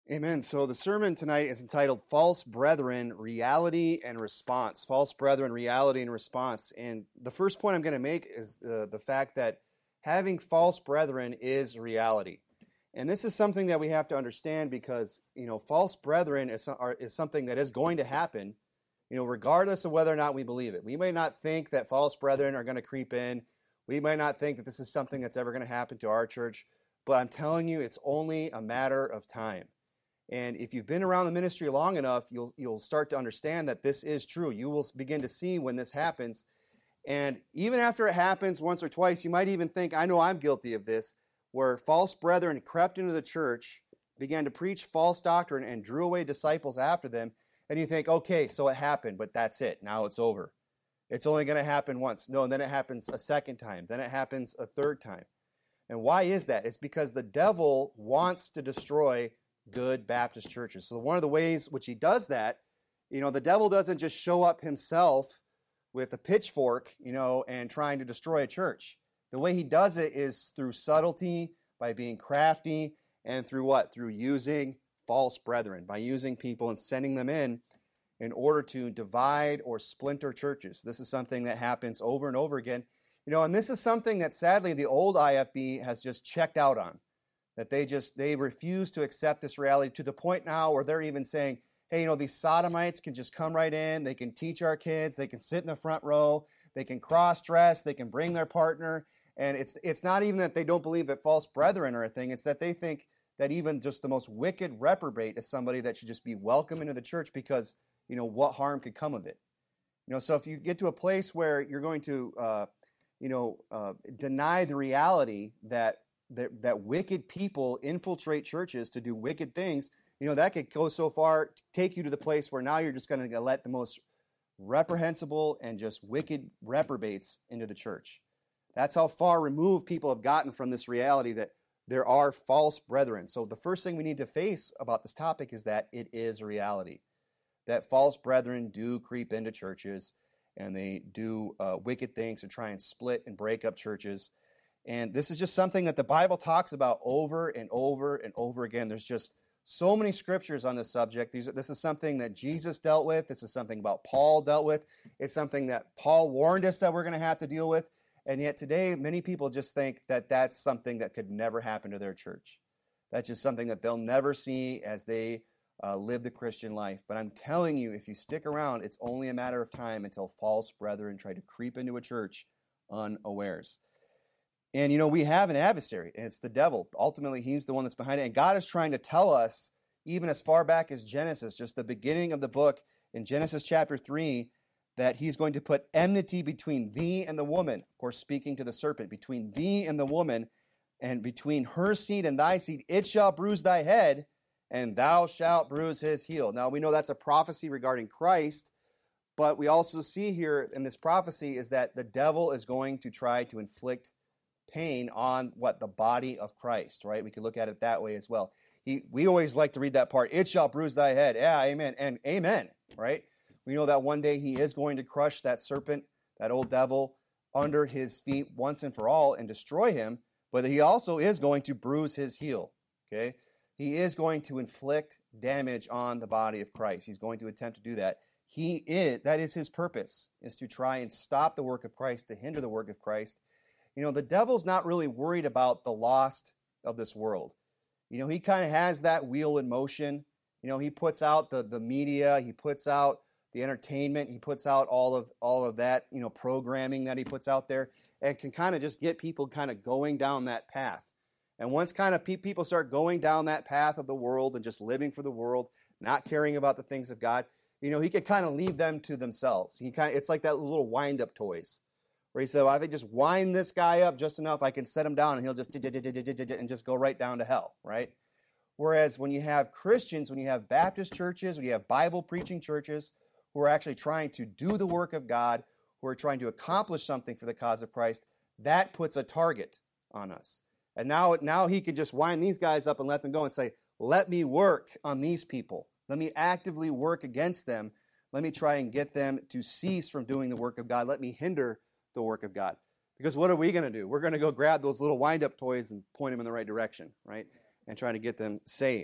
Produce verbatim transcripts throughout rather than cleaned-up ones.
Amen. So the sermon tonight is entitled False Brethren, Reality and Response. False Brethren, Reality and Response. And the first point I'm going to make is the, the fact that having false brethren is reality. And this is something that we have to understand because, you know, false brethren is, are, is something that is going to happen, you know, regardless of whether or not we believe it. We may not think that false brethren are going to creep in. We may not think that this is something that's ever going to happen to our church. But I'm telling you, it's only a matter of time. And if you've been around the ministry long enough, you'll you'll start to understand that this is true. You will begin to see when this happens. And even after it happens once or twice, you might even think, I know I'm guilty of this, where false brethren crept into the church, began to preach false doctrine, and drew away disciples after them. And you think, okay, so it happened, but that's it. Now it's over. It's only going to happen once. No, and then it happens a second time. Then it happens a third time. And why is that? It's because the devil wants to destroy good Baptist churches. So one of the ways which he does that, you know, the devil doesn't just show up himself with a pitchfork, you know, and trying to destroy a church. The way he does it is through subtlety, by being crafty, and through what? Through using false brethren, by using people and sending them in in order to divide or splinter churches. This is something that happens over and over again. You know, and this is something that sadly the old I F B has just checked out on. That they just, they refuse to accept this reality to the point now where they're even saying, hey, you know, these sodomites can just come right in, they can teach our kids, they can sit in the front row, they can cross-dress, they can bring their partner, and it's it's not even that they don't believe that false brethren are a thing, it's that they think that even just the most wicked reprobate is somebody that should just be welcome into the church because, you know, what harm could come of it? You know, so if you get to a place where you're going to, uh, you know, uh, deny the reality that That, that wicked people infiltrate churches to do wicked things, you know, that could go so far, take you to the place where now you're just going to let the most reprehensible and just wicked reprobates into the church. That's how far removed people have gotten from this reality that there are false brethren. So the first thing we need to face about this topic is that it is a reality. That false brethren do creep into churches and they do uh, wicked things to try and split and break up churches. And this is just something that the Bible talks about over and over and over again. There's just so many scriptures on this subject. These, this is something that Jesus dealt with. This is something about Paul dealt with. It's something that Paul warned us that we're going to have to deal with. And yet today, many people just think that that's something that could never happen to their church. That's just something that they'll never see as they uh, live the Christian life. But I'm telling you, if you stick around, it's only a matter of time until false brethren try to creep into a church unawares. And, you know, we have an adversary, and it's the devil. Ultimately, he's the one that's behind it. And God is trying to tell us, even as far back as Genesis, just the beginning of the book, in Genesis chapter three, that he's going to put enmity between thee and the woman. Of course, speaking to the serpent, between thee and the woman, and between her seed and thy seed, it shall bruise thy head, and thou shalt bruise his heel. Now, we know that's a prophecy regarding Christ, but we also see here in this prophecy is that the devil is going to try to inflict pain on what the body of Christ, right? We could look at it that way as well. He, we always like to read that part, it shall bruise thy head. Yeah, amen. And amen, right? We know that one day he is going to crush that serpent, that old devil, under his feet once and for all and destroy him, but he also is going to bruise his heel, okay? He is going to inflict damage on the body of Christ. He's going to attempt to do that. He is, that is his purpose, is to try and stop the work of Christ, to hinder the work of Christ. You know, the devil's not really worried about the lost of this world. You know, he kind of has that wheel in motion. You know, he puts out the, the media, he puts out the entertainment, he puts out all of all of that, you know, programming that he puts out there, and can kind of just get people kind of going down that path. And once kind of pe- people start going down that path of the world and just living for the world, not caring about the things of God, you know, he can kind of leave them to themselves. He kind of, it's like that little wind-up toys. Where he said, well, if I just wind this guy up just enough, I can set him down and he'll just and just go right down to hell, right? Whereas when you have Christians, when you have Baptist churches, when you have Bible preaching churches who are actually trying to do the work of God, who are trying to accomplish something for the cause of Christ, that puts a target on us. And now, now he can just wind these guys up and let them go and say, let me work on these people. Let me actively work against them. Let me try and get them to cease from doing the work of God. Let me hinder the work of God. Because what are we going to do? We're going to go grab those little wind-up toys and point them in the right direction, right? And try to get them saved.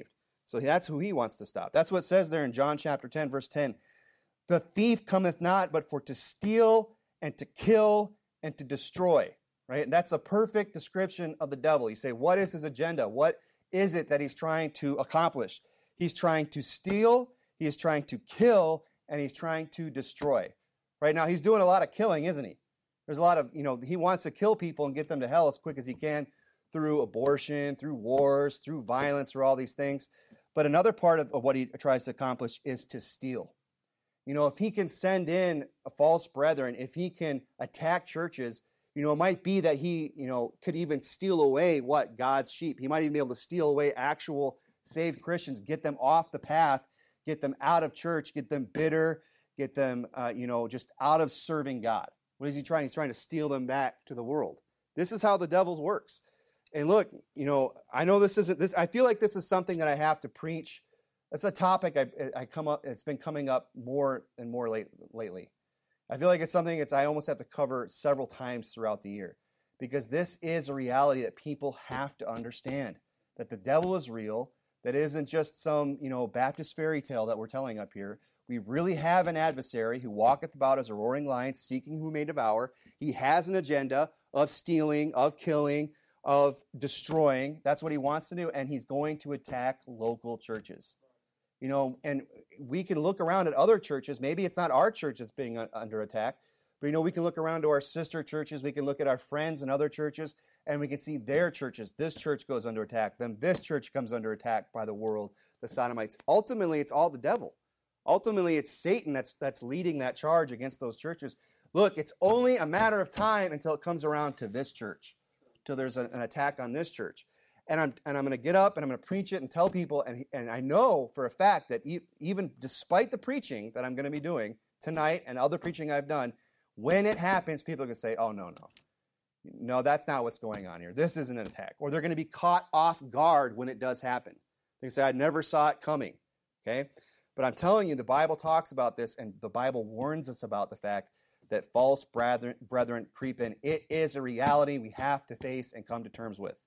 So that's who he wants to stop. That's what it says there in John chapter ten, verse ten. The thief cometh not, but for to steal and to kill and to destroy. Right? And that's a perfect description of the devil. You say, what is his agenda? What is it that he's trying to accomplish? He's trying to steal, he is trying to kill, and he's trying to destroy. Right now, he's doing a lot of killing, isn't he? There's a lot of, you know, he wants to kill people and get them to hell as quick as he can through abortion, through wars, through violence, through all these things. But another part of, of what he tries to accomplish is to steal. You know, if he can send in a false brethren, if he can attack churches, you know, it might be that he, you know, could even steal away what? God's sheep. He might even be able to steal away actual saved Christians, get them off the path, get them out of church, get them bitter, get them, uh, you know, just out of serving God. What is he trying? He's trying to steal them back to the world. This is how the devil works. And look, you know, I know this isn't this. I feel like this is something that I have to preach. It's a topic I, I come up. It's been coming up more and more late, lately. I feel like it's something it's I almost have to cover several times throughout the year, because this is a reality that people have to understand, that the devil is real, that it isn't just some, you know, Baptist fairy tale that we're telling up here. We really have an adversary who walketh about as a roaring lion, seeking whom he may devour. He has an agenda of stealing, of killing, of destroying. That's what he wants to do, and he's going to attack local churches. You know, and we can look around at other churches. Maybe it's not our church that's being under attack, but, you know, we can look around to our sister churches. We can look at our friends and other churches, and we can see their churches. This church goes under attack. Then this church comes under attack by the world, the Sodomites. Ultimately, it's all the devil. Ultimately, it's Satan that's that's leading that charge against those churches. Look, it's only a matter of time until it comes around to this church, till there's a, an attack on this church. And I'm and I'm going to get up and I'm going to preach it and tell people, and and I know for a fact that e- even despite the preaching that I'm going to be doing tonight and other preaching I've done, when it happens, people are going to say, oh, no, no. No, that's not what's going on here. This isn't an attack. Or they're going to be caught off guard when it does happen. They say, I never saw it coming. Okay? But I'm telling you, the Bible talks about this, and the Bible warns us about the fact that false brethren, brethren creep in. It is a reality we have to face and come to terms with.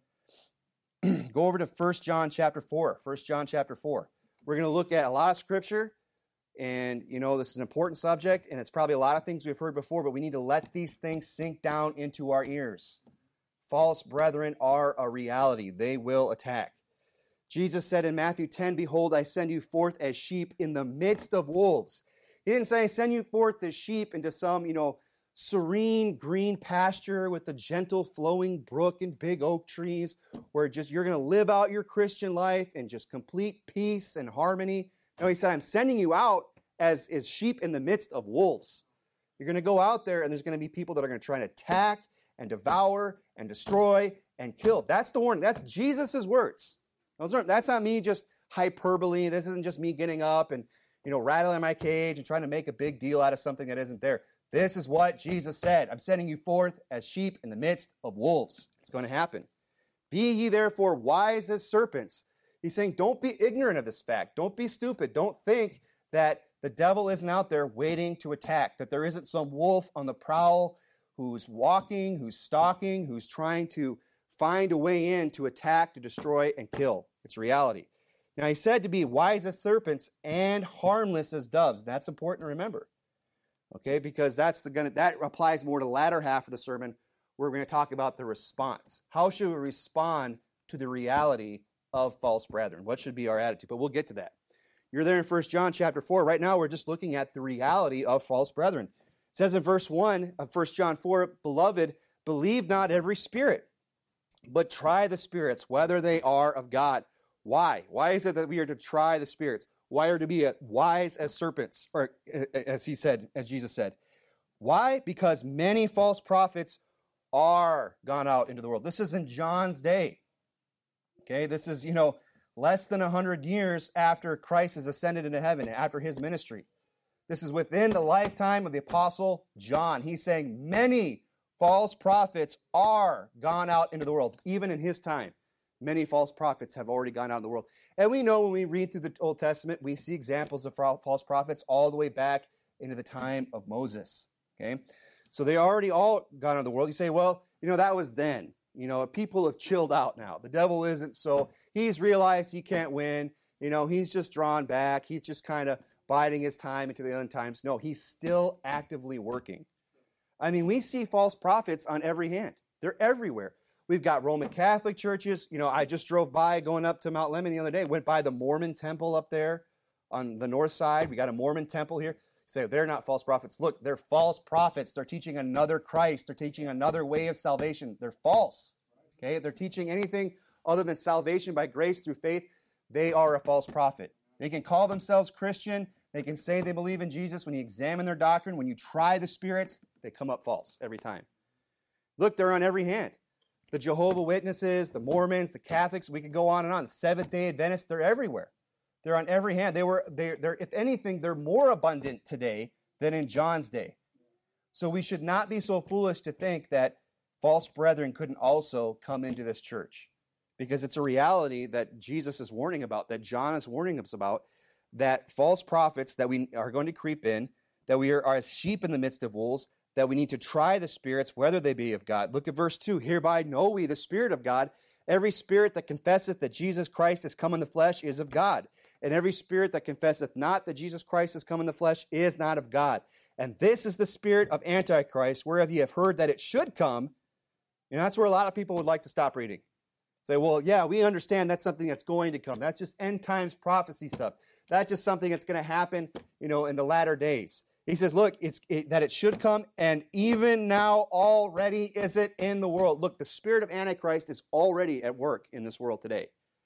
Go over to First John chapter four. First John chapter four. We're going to look at a lot of scripture, and, you know, this is an important subject, and it's probably a lot of things we've heard before, but we need to let these things sink down into our ears. False brethren are a reality. They will attack. Jesus said in Matthew ten, behold, I send you forth as sheep in the midst of wolves. He didn't say, I send you forth as sheep into some, you know, serene green pasture with a gentle flowing brook and big oak trees where just you're going to live out your Christian life in just complete peace and harmony. No, he said, I'm sending you out as, as sheep in the midst of wolves. You're going to go out there, and there's going to be people that are going to try and attack and devour and destroy and kill. That's the warning. That's Jesus' words. Those aren't, that's not me just hyperbole. This isn't just me getting up and, you know, rattling my cage and trying to make a big deal out of something that isn't there. This is what Jesus said. I'm sending you forth as sheep in the midst of wolves. It's going to happen. Be ye therefore wise as serpents. He's saying, don't be ignorant of this fact. Don't be stupid. Don't think that the devil isn't out there waiting to attack, that there isn't some wolf on the prowl who's walking, who's stalking, who's trying to find a way in to attack, to destroy, and kill. It's reality. Now, he said to be wise as serpents and harmless as doves. That's important to remember. Okay, because that's the gonna that applies more to the latter half of the sermon, where we're going to talk about the response. How should we respond to the reality of false brethren? What should be our attitude? But we'll get to that. You're there in First John chapter four. Right now, we're just looking at the reality of false brethren. It says in verse one of First John four, beloved, believe not every spirit, but try the spirits, whether they are of God. Why? Why is it that we are to try the spirits? Why are to be wise as serpents, or as he said, as Jesus said. Why? Because many false prophets are gone out into the world. This is in John's day. Okay, this is, you know, less than one hundred years after Christ has ascended into heaven, after his ministry. This is within the lifetime of the Apostle John. He's saying many false prophets are gone out into the world, even in his time. Many false prophets have already gone out in the world. And we know when we read through the Old Testament, we see examples of false prophets all the way back into the time of Moses. Okay? So they already all gone out of the world. You say, well, you know, that was then. You know, people have chilled out now. The devil isn't so, he's realized he can't win. You know, he's just drawn back. He's just kind of biding his time into the end times. No, he's still actively working. I mean, we see false prophets on every hand. They're everywhere. We've got Roman Catholic churches. You know, I just drove by going up to Mount Lemmon the other day, went by the Mormon temple up there on the north side. We got a Mormon temple here. Say, they're not false prophets. Look, they're false prophets. They're teaching another Christ. They're teaching another way of salvation. They're false. Okay? If they're teaching anything other than salvation by grace through faith, they are a false prophet. They can call themselves Christian. They can say they believe in Jesus. When you examine their doctrine, when you try the spirits, they come up false every time. Look, they're on every hand. The Jehovah's Witnesses, the Mormons, the Catholics, we could go on and on. The Seventh-day Adventists, they're everywhere. They're on every hand. They were, they're, they're, if anything, they're more abundant today than in John's day. So we should not be so foolish to think that false brethren couldn't also come into this church, because it's a reality that Jesus is warning about, that John is warning us about, that false prophets that we are going to creep in, that we are, are as sheep in the midst of wolves, that we need to try the spirits, whether they be of God. Look at verse two. Hereby know we the Spirit of God. Every spirit that confesseth that Jesus Christ is come in the flesh is of God. And every spirit that confesseth not that Jesus Christ is come in the flesh is not of God. And this is the spirit of Antichrist, whereof ye have heard that it should come. You know, that's where a lot of people would like to stop reading. Say, well, yeah, we understand that's something that's going to come. That's just end times prophecy stuff. That's just something that's going to happen, you know, in the latter days. He says, look, it's it, that it should come, and even now already is it in the world. Look, the spirit of Antichrist is already at work in this world today.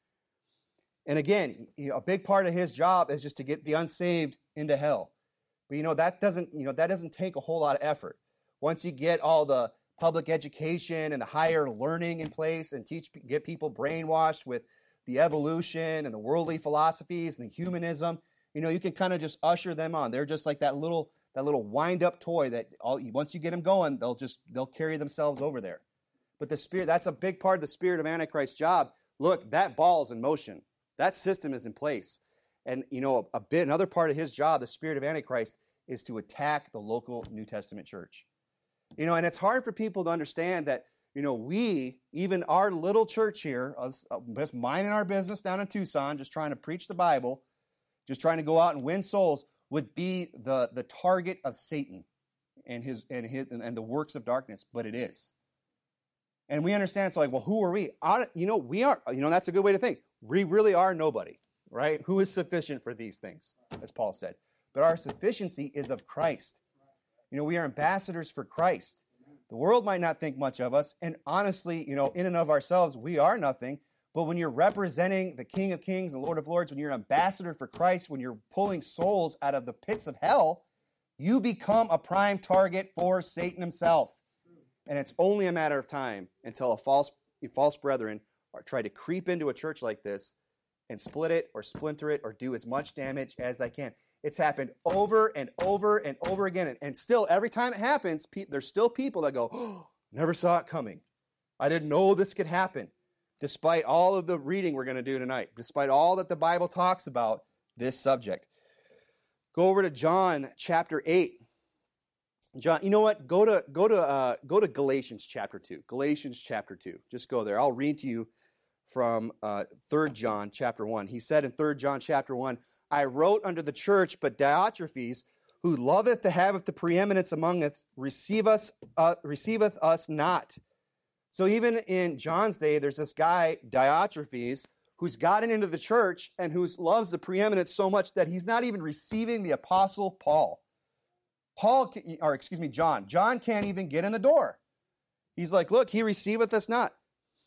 And again, you know, a big part of his job is just to get the unsaved into hell. But you know, that doesn't, you know, that doesn't take a whole lot of effort. Once you get all the public education and the higher learning in place and teach, get people brainwashed with the evolution and the worldly philosophies and the humanism, you know, you can kind of just usher them on. They're just like that little that little wind-up toy that all, once you get them going, they'll just they'll carry themselves over there. But the spirit, that's a big part of the spirit of Antichrist's job. Look, that ball's in motion. That system is in place. And, you know, a, a bit another part of his job, the spirit of Antichrist, is to attack the local New Testament church. You know, and it's hard for people to understand that, you know, we, even our little church here, us, uh, just minding our business down in Tucson, just trying to preach the Bible, just trying to go out and win souls, would be the, the target of Satan and his and his and the works of darkness, but it is. And we understand, it's like, well, who are we? I, you know, we are, you know, that's a good way to think. We really are nobody, right? Who is sufficient for these things, as Paul said. But our sufficiency is of Christ. You know, we are ambassadors for Christ. The world might not think much of us, and honestly, you know, in and of ourselves, we are nothing. But when you're representing the King of Kings and Lord of Lords, when you're an ambassador for Christ, when you're pulling souls out of the pits of hell, you become a prime target for Satan himself. And it's only a matter of time until a false, false brethren are try to creep into a church like this and split it or splinter it or do as much damage as they can. It's happened over and over and over again. And, and still, every time it happens, pe- there's still people that go, oh, never saw it coming. I didn't know this could happen. Despite all of the reading we're going to do tonight, despite all that the Bible talks about this subject. Go over to John chapter eight. John, you know what? Go to go to uh, go to Galatians chapter two. Galatians chapter two. Just go there. I'll read to you from uh, Third John chapter one. He said in Third John chapter one, I wrote unto the church, but Diotrephes, who loveth to have the preeminence among us, receive us, uh, receiveth us not. So even in John's day, there's this guy, Diotrephes, who's gotten into the church and who loves the preeminence so much that he's not even receiving the apostle Paul. Paul, or excuse me, John. John can't even get in the door. He's like, look, he receiveth us not.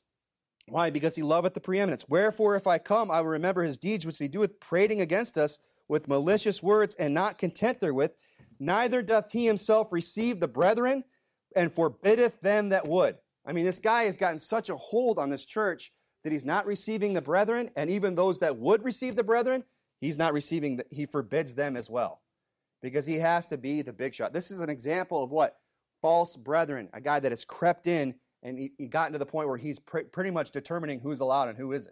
Why? Because he loveth the preeminence. Wherefore, if I come, I will remember his deeds, which he doeth, prating against us with malicious words, and not content therewith. Neither doth he himself receive the brethren, and forbiddeth them that would. I mean, this guy has gotten such a hold on this church that he's not receiving the brethren, and even those that would receive the brethren, he's not receiving, the, he forbids them as well, because he has to be the big shot. This is an example of what? False brethren, a guy that has crept in, and he, he gotten to the point where he's pr- pretty much determining who's allowed and who isn't.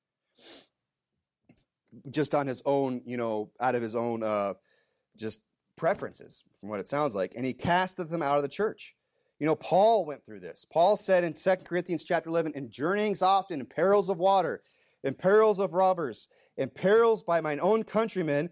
Just on his own, you know, out of his own uh, just preferences, from what it sounds like. And he casteth them out of the church. You know, Paul went through this. Paul said in Second Corinthians chapter eleven, in journeyings often, in perils of water, in perils of robbers, in perils by mine own countrymen,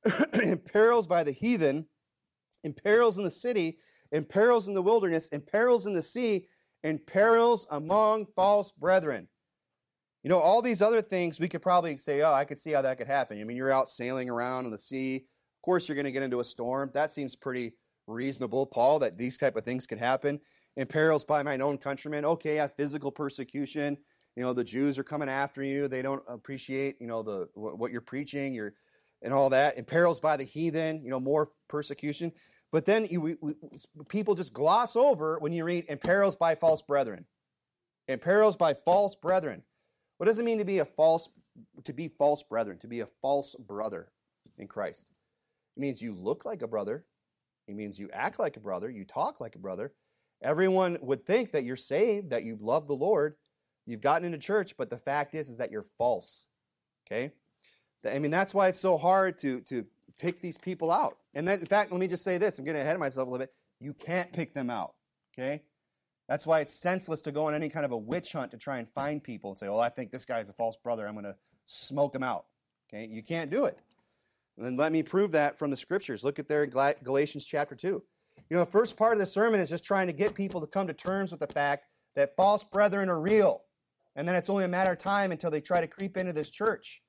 in perils by the heathen, in perils in the city, in perils in the wilderness, in perils in the sea, in perils among false brethren. You know, all these other things we could probably say, oh, I could see how that could happen. I mean, you're out sailing around in the sea. Of course, you're going to get into a storm. That seems pretty reasonable, Paul, that these type of things could happen. In perils by mine own countrymen. Okay, yeah, physical persecution. You know, the Jews are coming after you. They don't appreciate, you know, the what you're preaching, you're, and all that. In perils by the heathen, you know, more persecution. But then you, we, we, people just gloss over when you read in perils by false brethren. In perils by false brethren. What does it mean to be a false, to be false brethren, to be a false brother in Christ? It means you look like a brother. It means you act like a brother. You talk like a brother. Everyone would think that you're saved, that you love the Lord, you've gotten into church, but the fact is, is that you're false. Okay? I mean, that's why it's so hard to, to pick these people out. And that, in fact, let me just say this. I'm getting ahead of myself a little bit. You can't pick them out. Okay? That's why it's senseless to go on any kind of a witch hunt to try and find people and say, well, I think this guy's a false brother. I'm going to smoke him out. Okay? You can't do it. And then let me prove that from the scriptures. Look at there in Galatians chapter two. You know, the first part of the sermon is just trying to get people to come to terms with the fact that false brethren are real. And then it's only a matter of time until they try to creep into this church.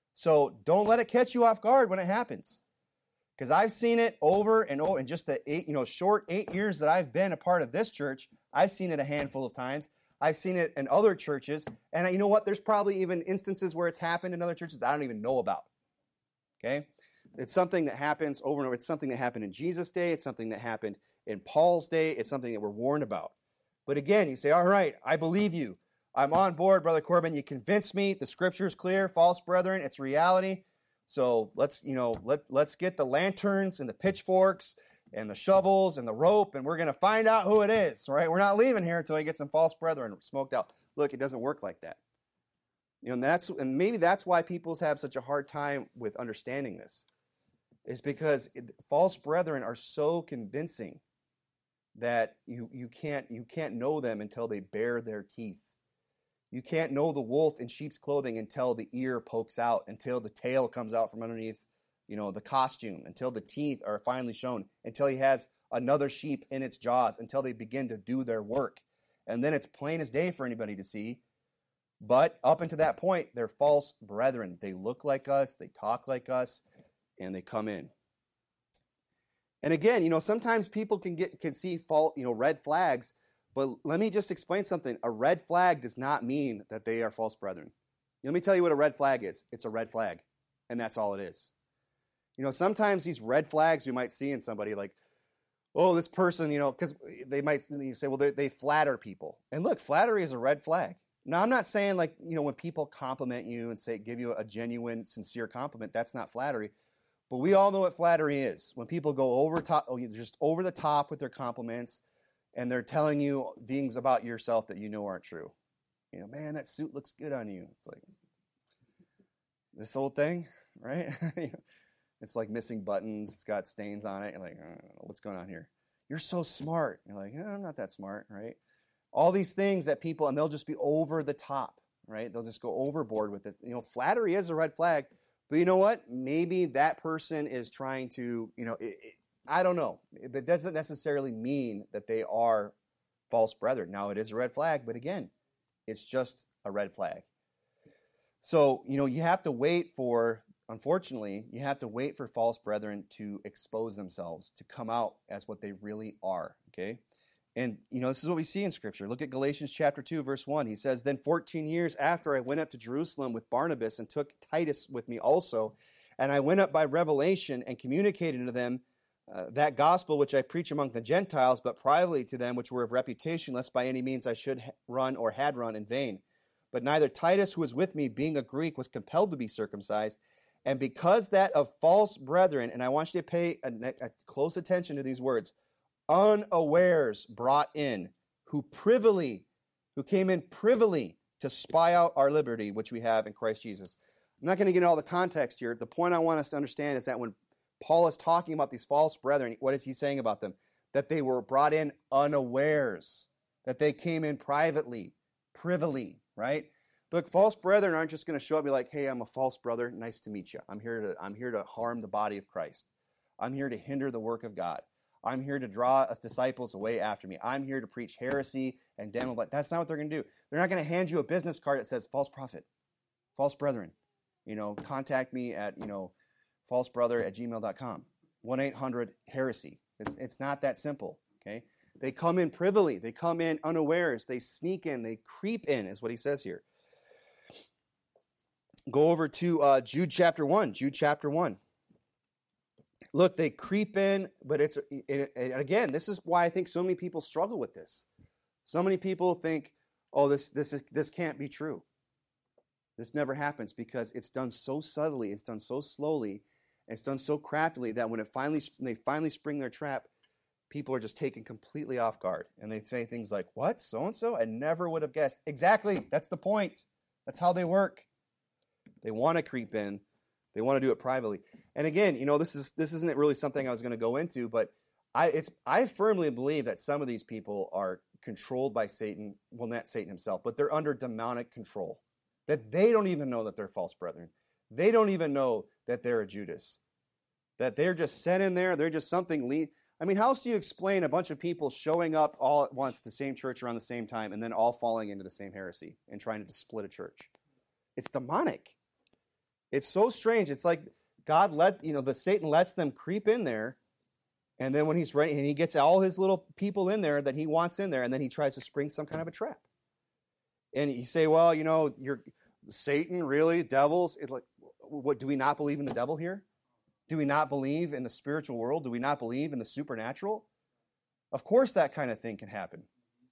So don't let it catch you off guard when it happens. Because I've seen it over and over in just the eight, you know, short eight years that I've been a part of this church. I've seen it a handful of times. I've seen it in other churches. And you know what? There's probably even instances where it's happened in other churches that I don't even know about. Okay? It's something that happens over and over. It's something that happened in Jesus' day. It's something that happened in Paul's day. It's something that we're warned about. But again, you say, all right, I believe you. I'm on board, Brother Corbin. You convinced me. The scripture is clear. False brethren, it's reality. So let's, you know, let, let's get the lanterns and the pitchforks and the shovels and the rope, and we're going to find out who it is, right? We're not leaving here until we get some false brethren smoked out. Look, it doesn't work like that. You know, and that's, and maybe that's why people have such a hard time with understanding this. Is because it, false brethren are so convincing that you, you can't you can't know them until they bare their teeth. You can't know the wolf in sheep's clothing until the ear pokes out, until the tail comes out from underneath, you know, the costume, until the teeth are finally shown, until he has another sheep in its jaws, until they begin to do their work. And then it's plain as day for anybody to see. But up until that point, they're false brethren. They look like us, they talk like us, and they come in. And again, you know, sometimes people can get can see fault, you know, red flags, but let me just explain something. A red flag does not mean that they are false brethren. Let me tell you what a red flag is. It's a red flag, and that's all it is. You know, sometimes these red flags we might see in somebody like, oh, this person, you know, because they might say, well, they flatter people. And look, flattery is a red flag. Now, I'm not saying like, you know, when people compliment you and say, give you a genuine, sincere compliment, that's not flattery. But we all know what flattery is. When people go over top, just over the top with their compliments, and they're telling you things about yourself that you know aren't true. You know, man, that suit looks good on you. It's like this old thing, right? It's like missing buttons. It's got stains on it. You're like, I don't know what's going on here. You're so smart. You're like, oh, I'm not that smart, right? All these things that people, and they'll just be over the top, right? They'll just go overboard with it. You know, flattery is a red flag. But you know what? Maybe that person is trying to, you know, it, it, I don't know. It doesn't necessarily mean that they are false brethren. Now, it is a red flag, but again, it's just a red flag. So, you know, you have to wait for, unfortunately, you have to wait for false brethren to expose themselves, to come out as what they really are, okay? And, you know, this is what we see in Scripture. Look at Galatians chapter two, verse one. He says, then fourteen years after I went up to Jerusalem with Barnabas and took Titus with me also, and I went up by revelation and communicated to them uh, that gospel which I preach among the Gentiles, but privately to them which were of reputation, lest by any means I should run or had run in vain. But neither Titus, who was with me, being a Greek, was compelled to be circumcised. And because that of false brethren, and I want you to pay a, a close attention to these words, unawares brought in, who privily, who came in privily to spy out our liberty, which we have in Christ Jesus. I'm not going to get into all the context here. The point I want us to understand is that when Paul is talking about these false brethren, what is he saying about them? that they were brought in unawares, that they came in privately, privily, right? Look, false brethren aren't just going to show up and be like, hey, I'm a false brother. Nice to meet you. I'm here to, I'm here to harm the body of Christ. I'm here to hinder the work of God. I'm here to draw us disciples away after me. I'm here to preach heresy and damn, but that's not what they're going to do. They're not going to hand you a business card that says false prophet, false brethren. You know, contact me at, you know, falsebrother at gmail dot com. one eight hundred heresy. It's, it's not that simple, okay? They come in privily. They come in unawares. They sneak in. They creep in, is what he says here. Go over to uh, Jude chapter one. Jude chapter one. Look, they creep in, but it's, and again, this is why I think so many people struggle with this. So many people think, oh, this this is, this can't be true. This never happens because it's done so subtly, it's done so slowly, it's done so craftily that when it finally they finally spring their trap, people are just taken completely off guard. And they say things like, what, so-and-so? I never would have guessed. Exactly, that's the point. That's how they work. They want to creep in. They want to do it privately. And again, you know, this is this isn't really something I was going to go into, but I it's I firmly believe that some of these people are controlled by Satan. Well, not Satan himself, but they're under demonic control. That they don't even know that they're false brethren. They don't even know that they're a Judas. That they're just sent in there. They're just something. Le- I mean, how else do you explain a bunch of people showing up all at once, the same church around the same time, and then all falling into the same heresy and trying to split a church? It's demonic. It's so strange. It's like God let, you know, the Satan lets them creep in there, and then when he's ready, and he gets all his little people in there that he wants in there, and then he tries to spring some kind of a trap. And you say, well, you know, you're Satan, really? Devils? It's like, what, do we not believe in the devil here? Do we not believe in the spiritual world? Do we not believe in the supernatural? Of course that kind of thing can happen.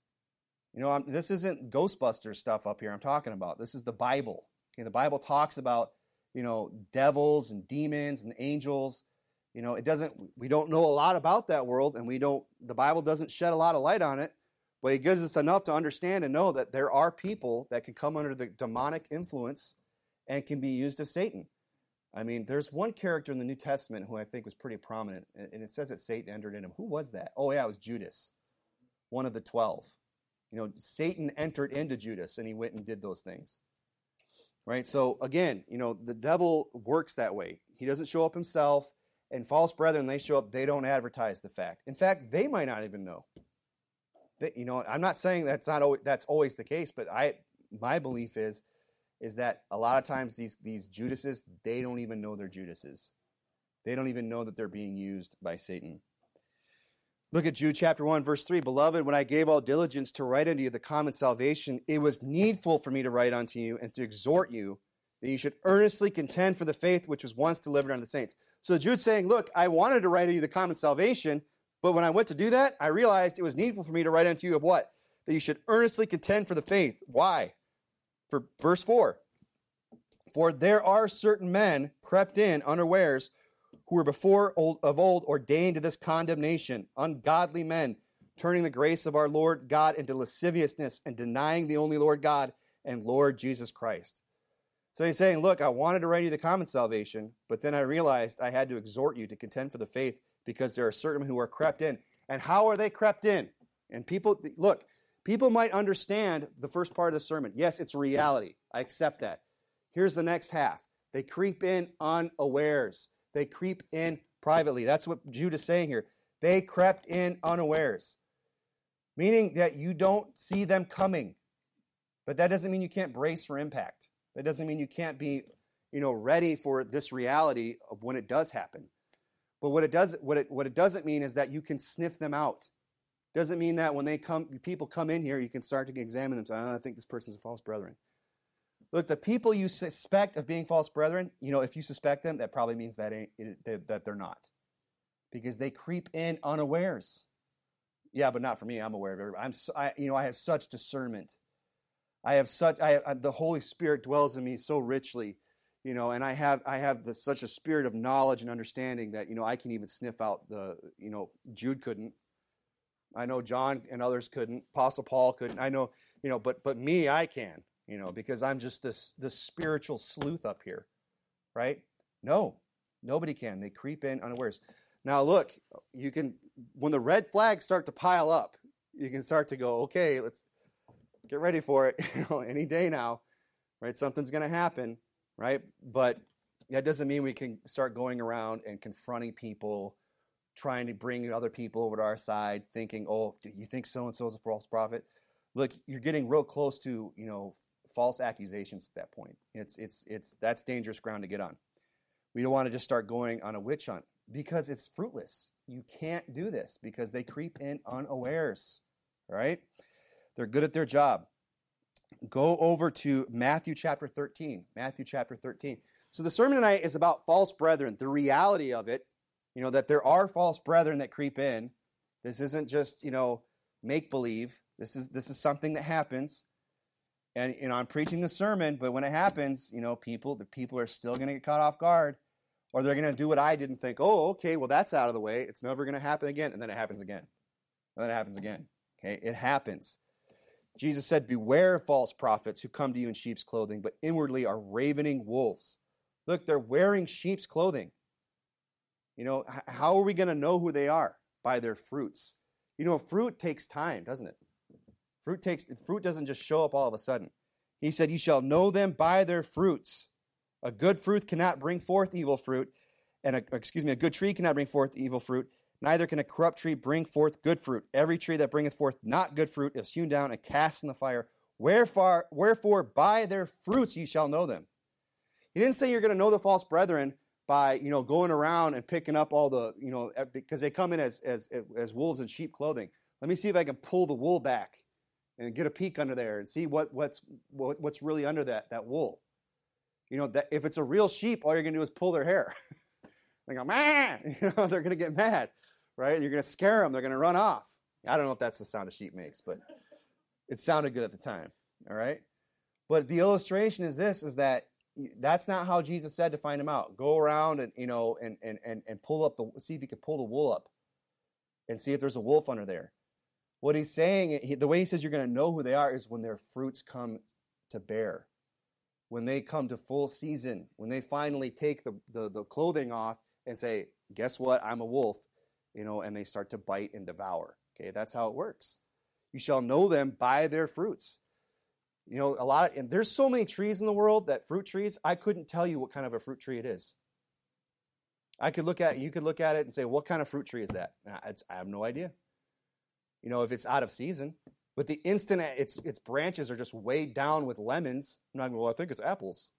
You know, I'm, this isn't Ghostbusters stuff up here I'm talking about. This is the Bible. Okay, the Bible talks about, you know, devils and demons and angels. You know, it doesn't, we don't know a lot about that world, and we don't, the Bible doesn't shed a lot of light on it, but it gives us enough to understand and know that there are people that can come under the demonic influence and can be used of Satan. I mean, there's one character in the New Testament who I think was pretty prominent, and it says that Satan entered in him. Who was that? Oh, yeah, it was Judas, one of the twelve. You know, Satan entered into Judas, and he went and did those things. Right? So, again, you know, the devil works that way. He doesn't show up himself, and false brethren, they show up, they don't advertise the fact. In fact, they might not even know. They, you know, I'm not saying that's not always, that's always the case, but I my belief is is that a lot of times these these Judases, they don't even know they're Judases. They don't even know that they're being used by Satan. Look at Jude chapter one, verse three. Beloved, when I gave all diligence to write unto you the common salvation, it was needful for me to write unto you and to exhort you that you should earnestly contend for the faith which was once delivered unto the saints. So Jude's saying, look, I wanted to write unto you the common salvation, but when I went to do that, I realized it was needful for me to write unto you of what? That you should earnestly contend for the faith. Why? For verse four. For there are certain men crept in unawares, who were before old, of old ordained to this condemnation, ungodly men, turning the grace of our Lord God into lasciviousness and denying the only Lord God and Lord Jesus Christ. So he's saying, look, I wanted to write you the common salvation, but then I realized I had to exhort you to contend for the faith because there are certain who are crept in. And how are they crept in? And people, look, people might understand the first part of the sermon. Yes, it's a reality. I accept that. Here's the next half. They creep in unawares. They creep in privately. That's what Jude is saying here. They crept in unawares, meaning that you don't see them coming. But that doesn't mean you can't brace for impact. That doesn't mean you can't be, you know, ready for this reality of when it does happen. But what it does, what it what it doesn't mean is that you can sniff them out. Doesn't mean that when they come, people come in here, you can start to examine them. So, oh, I think this person's a false brethren. Look, the people you suspect of being false brethren, you know, if you suspect them, that probably means that ain't, it, that they're not, because they creep in unawares. Yeah, but not for me. I'm aware of everybody. I'm, so, I, you know, I have such discernment. I have such, I, I, the Holy Spirit dwells in me so richly, you know, and I have, I have the, such a spirit of knowledge and understanding that, you know, I can even sniff out the, you know, Jude couldn't. I know John and others couldn't. Apostle Paul couldn't. I know, you know, but but me, I can. You know, because I'm just this this spiritual sleuth up here, right? No, nobody can. They creep in unawares. Now look, you can, when the red flags start to pile up, you can start to go, okay, let's get ready for it. You know, any day now, right? Something's going to happen, right? But that doesn't mean we can start going around and confronting people, trying to bring other people over to our side, thinking, oh, do you think so-and-so is a false prophet? Look, you're getting real close to, you know, false accusations at that point. It's, it's, it's, that's dangerous ground to get on. We don't want to just start going on a witch hunt because it's fruitless. You can't do this because they creep in unawares, right? They're good at their job. Go over to Matthew chapter thirteen. Matthew chapter thirteen. So the sermon tonight is about false brethren, the reality of it, you know, that there are false brethren that creep in. This isn't just, you know, make-believe. This is this is something that happens. And, you know, I'm preaching the sermon, but when it happens, you know, people, the people are still going to get caught off guard, or they're going to do what I did and think, oh, okay, well, that's out of the way. It's never going to happen again. And then it happens again. And then it happens again. Okay, it happens. Jesus said, beware of false prophets who come to you in sheep's clothing, but inwardly are ravening wolves. Look, they're wearing sheep's clothing. You know, how are we going to know who they are? By their fruits. You know, fruit takes time, doesn't it? Fruit takes fruit doesn't just show up all of a sudden. He said, you shall know them by their fruits. A good fruit cannot bring forth evil fruit, and a, excuse me, a good tree cannot bring forth evil fruit. Neither can a corrupt tree bring forth good fruit. Every tree that bringeth forth not good fruit is hewn down and cast in the fire. Wherefore, wherefore by their fruits ye shall know them. He didn't say you're going to know the false brethren by, you know, going around and picking up all the, you know, because they come in as, as, as wolves in sheep clothing. Let me see if I can pull the wool back and get a peek under there and see what, what's, what, what's really under that, that wool. You know, that if it's a real sheep, all you're going to do is pull their hair. They go, man, you know, they're going to get mad, right? And you're going to scare them. They're going to run off. I don't know if that's the sound a sheep makes, but it sounded good at the time, all right? But the illustration is this, is that that's not how Jesus said to find them out. Go around and, you know, and, and, and, and pull up the, see if you can pull the wool up and see if there's a wolf under there. What he's saying, he, the way he says you're going to know who they are is when their fruits come to bear. When they come to full season, when they finally take the, the, the clothing off and say, guess what, I'm a wolf, you know, and they start to bite and devour. Okay, that's how it works. You shall know them by their fruits. You know, a lot of, and there's so many trees in the world, that fruit trees, I couldn't tell you what kind of a fruit tree it is. I could look at, you could look at it and say, what kind of fruit tree is that? I, I have no idea. You know, if it's out of season. But the instant its its branches are just weighed down with lemons, I'm not going to go, well, I think it's apples.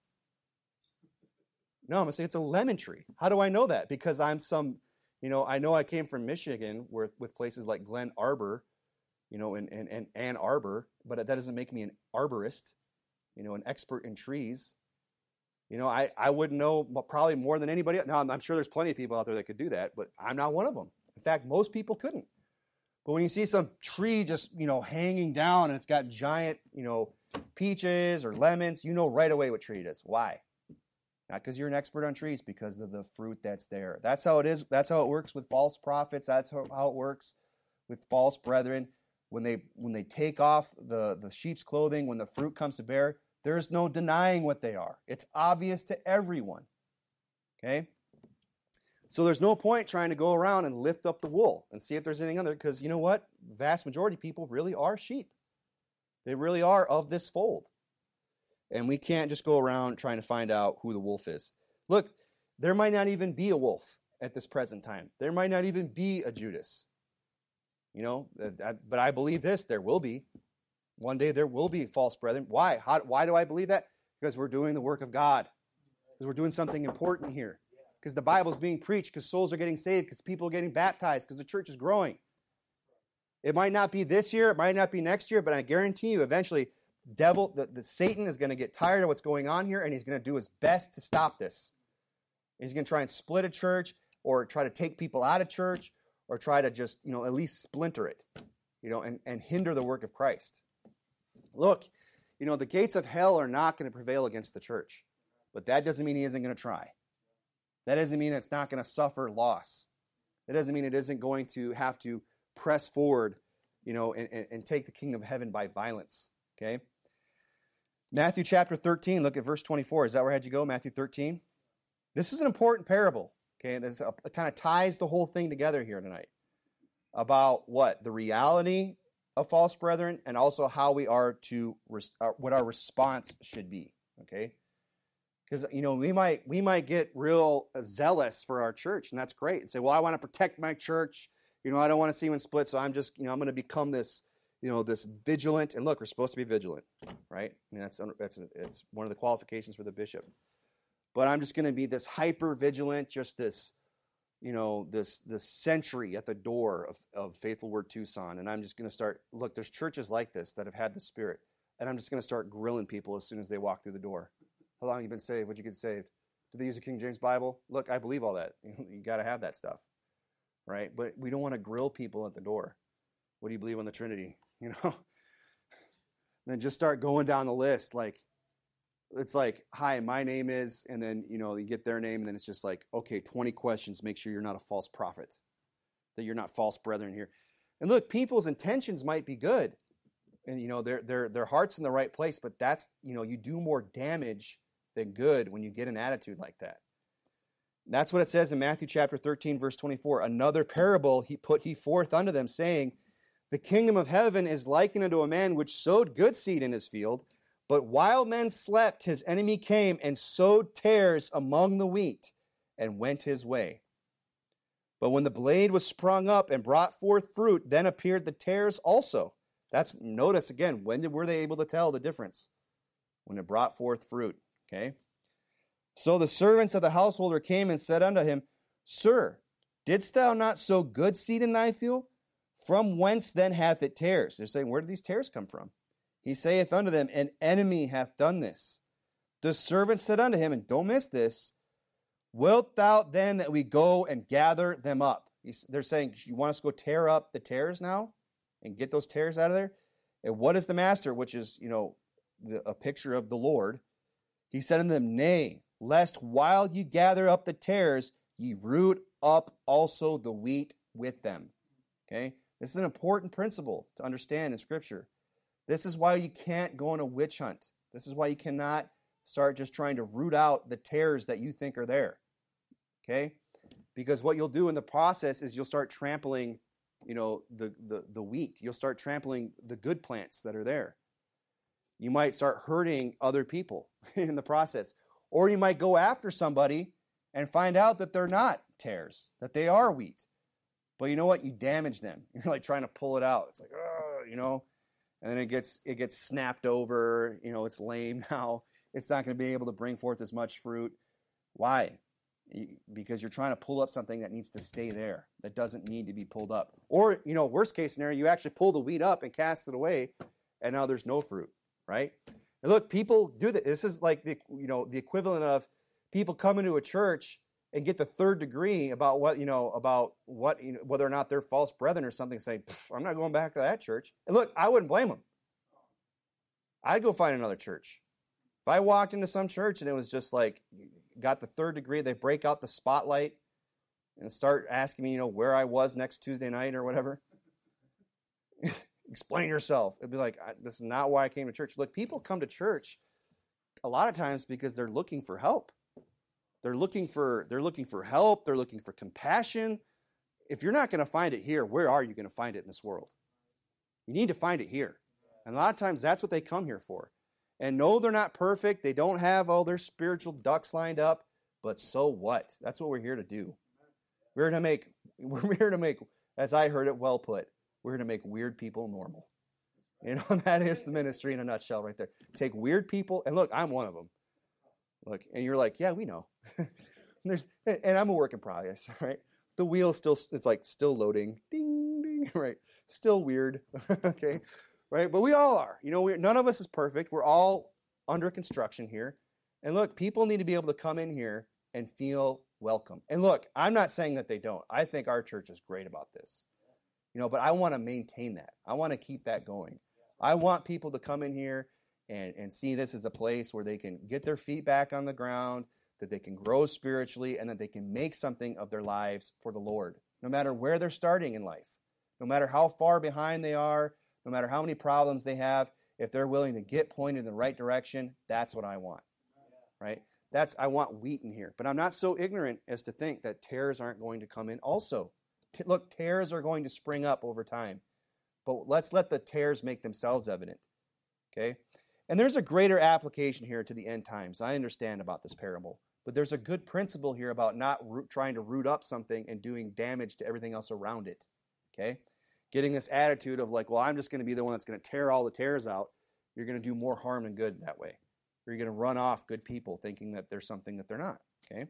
No, I'm going to say it's a lemon tree. How do I know that? Because I'm some, you know, I know I came from Michigan where, with places like Glen Arbor, you know, and, and, and Ann Arbor, but that doesn't make me an arborist, you know, an expert in trees. You know, I, I wouldn't know probably more than anybody else. Now, I'm sure there's plenty of people out there that could do that, but I'm not one of them. In fact, most people couldn't. But when you see some tree just, you know, hanging down and it's got giant, you know, peaches or lemons, you know right away what tree it is. Why? Not because you're an expert on trees, because of the fruit that's there. That's how it is. That's how it works with false prophets. That's how, how it works with false brethren. When they when they take off the, the sheep's clothing, when the fruit comes to bear, there's no denying what they are. It's obvious to everyone. Okay? So there's no point trying to go around and lift up the wool and see if there's anything under it, because you know what? The vast majority of people really are sheep. They really are of this fold. And we can't just go around trying to find out who the wolf is. Look, there might not even be a wolf at this present time. There might not even be a Judas. You know, but I believe this, there will be. One day there will be false brethren. Why? How, why do I believe that? Because we're doing the work of God. Because we're doing something important here. Because the Bible's being preached, because souls are getting saved, because people are getting baptized, because the church is growing. It might not be this year, it might not be next year, but I guarantee you eventually devil, the, the Satan is going to get tired of what's going on here, and he's going to do his best to stop this. He's going to try and split a church, or try to take people out of church, or try to just, you know, at least splinter it, you know, and, and hinder the work of Christ. Look, you know, the gates of hell are not going to prevail against the church, but that doesn't mean he isn't going to try. That doesn't mean it's not going to suffer loss. That doesn't mean it isn't going to have to press forward, you know, and, and, and take the kingdom of heaven by violence. Okay? Matthew chapter thirteen, look at verse twenty-four. Is that where I had you go? Matthew thirteen? This is an important parable. Okay, this uh, kind of ties the whole thing together here tonight about what? The reality of false brethren and also how we are to, res- uh, what our response should be, okay? Because, you know, we might we might get real zealous for our church, and that's great. And say, well, I want to protect my church. You know, I don't want to see one split, so I'm just, you know, I'm going to become this, you know, this vigilant. And look, we're supposed to be vigilant, right? I mean, that's that's it's one of the qualifications for the bishop. But I'm just going to be this hyper vigilant, just this, you know, this this sentry at the door of, of Faithful Word Tucson. And I'm just going to start, look, there's churches like this that have had the Spirit. And I'm just going to start grilling people as soon as they walk through the door. How long have you been saved? What'd you get saved? Do they use a King James Bible? Look, I believe all that. You got to have that stuff, right? But we don't want to grill people at the door. What do you believe on the Trinity? You know? Then just start going down the list. Like, it's like, hi, my name is, and then, you know, you get their name, and then it's just like, okay, twenty questions. Make sure you're not a false prophet, that you're not false brethren here. And look, people's intentions might be good, and, you know, their their their heart's in the right place, but that's, you know, you do more damage than good when you get an attitude like that. And that's what it says in Matthew chapter thirteen, verse twenty-four. Another parable he put he forth unto them, saying, the kingdom of heaven is likened unto a man which sowed good seed in his field, but while men slept, his enemy came and sowed tares among the wheat and went his way. But when the blade was sprung up and brought forth fruit, then appeared the tares also. That's, notice again, when did, were they able to tell the difference? When it brought forth fruit, okay? So the servants of the householder came and said unto him, Sir, didst thou not sow good seed in thy field? From whence then hath it tares? They're saying, where did these tares come from? He saith unto them, an enemy hath done this. The servants said unto him, and don't miss this, wilt thou then that we go and gather them up? He's, they're saying, you want us to go tear up the tares now and get those tares out of there? And what is the master, which is, you know, the, a picture of the Lord? He said unto them, nay, lest while ye gather up the tares, ye root up also the wheat with them. Okay? This is an important principle to understand in Scripture. This is why you can't go on a witch hunt. This is why you cannot start just trying to root out the tares that you think are there. Okay? Because what you'll do in the process is you'll start trampling, you know, the, the, the wheat. You'll start trampling the good plants that are there. You might start hurting other people in the process. Or you might go after somebody and find out that they're not tares, that they are wheat. But you know what? You damage them. You're like trying to pull it out. It's like, oh, you know, and then it gets it gets snapped over. You know, it's lame now. It's not going to be able to bring forth as much fruit. Why? Because you're trying to pull up something that needs to stay there, that doesn't need to be pulled up. Or, you know, worst case scenario, you actually pull the wheat up and cast it away, and now there's no fruit, right? And look, people do that. This is like the, you know, the equivalent of people coming to a church and get the third degree about what, you know, about what, you know, whether or not they're false brethren or something, say, I'm not going back to that church. And look, I wouldn't blame them. I'd go find another church. If I walked into some church and it was just like, got the third degree, they break out the spotlight and start asking me, you know, where I was next Tuesday night or whatever. Explain yourself. It'd be like, this is not why I came to church. Look, people come to church a lot of times because they're looking for help. They're looking for they're looking for help. They're looking for compassion. If you're not going to find it here, where are you going to find it in this world? You need to find it here. And a lot of times that's what they come here for. And no, they're not perfect. They don't have all their spiritual ducks lined up. But so what? That's what we're here to do. We're here to make, we're here to make, as I heard it well put, we're here to make weird people normal. You know, that is the ministry in a nutshell right there. Take weird people, and look, I'm one of them. Look, and you're like, yeah, we know. There's, and I'm a work in progress, right? The wheel still, it's like still loading, ding, ding, right? Still weird, okay, right? But we all are. You know, we're, none of us is perfect. We're all under construction here. And look, people need to be able to come in here and feel welcome. And look, I'm not saying that they don't. I think our church is great about this. You know, but I want to maintain that. I want to keep that going. I want people to come in here and, and see this as a place where they can get their feet back on the ground, that they can grow spiritually, and that they can make something of their lives for the Lord, no matter where they're starting in life, no matter how far behind they are, no matter how many problems they have. If they're willing to get pointed in the right direction, that's what I want, right? That's I want wheat in here. But I'm not so ignorant as to think that tares aren't going to come in also. T- look, tares are going to spring up over time. But let's let the tares make themselves evident. Okay? And there's a greater application here to the end times. I understand about this parable. But there's a good principle here about not root, trying to root up something and doing damage to everything else around it. Okay? Getting this attitude of like, well, I'm just going to be the one that's going to tear all the tares out. You're going to do more harm than good that way. Or you're going to run off good people thinking that there's something that they're not. Okay?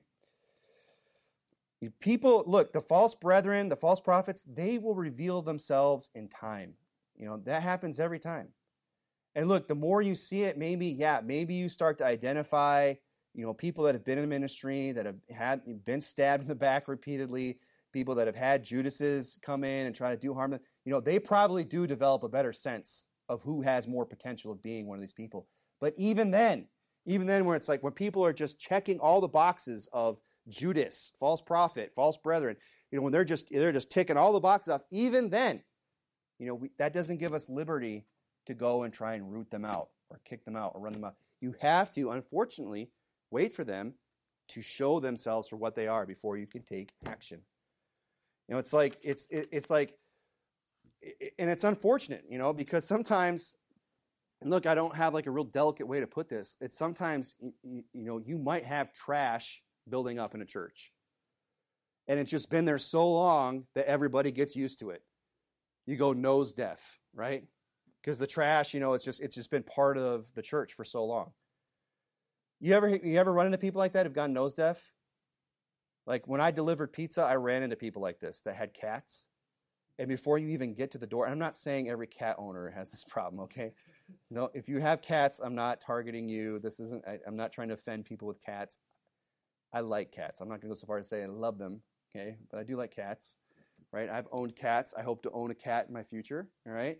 People, look, the false brethren, the false prophets, they will reveal themselves in time. You know, that happens every time. And look, the more you see it, maybe, yeah, maybe you start to identify, you know, people that have been in ministry, that have had been stabbed in the back repeatedly, people that have had Judases come in and try to do harm. You know, they probably do develop a better sense of who has more potential of being one of these people. But even then, even then where it's like when people are just checking all the boxes of Judas, false prophet, false brethren, you know, when they're just they're just ticking all the boxes off, even then, you know, we, that doesn't give us liberty to go and try and root them out or kick them out or run them out. You have to, unfortunately, wait for them to show themselves for what they are before you can take action. You know, it's like it's it, it's like, and it's unfortunate, you know, because sometimes, and look, I don't have like a real delicate way to put this. It's sometimes, you, you know, you might have trash building up in a church, and it's just been there so long that everybody gets used to it. You go nose deaf, right? Because the trash, you know, it's just it's just been part of the church for so long. You ever you ever run into people like that who've gone nose deaf? Like when I delivered pizza, I ran into people like this that had cats. And before you even get to the door, and I'm not saying every cat owner has this problem, okay? No, if you have cats, I'm not targeting you. This isn't, I, I'm not trying to offend people with cats. I like cats. I'm not going to go so far as to say I love them, okay? But I do like cats, right? I've owned cats. I hope to own a cat in my future, all right?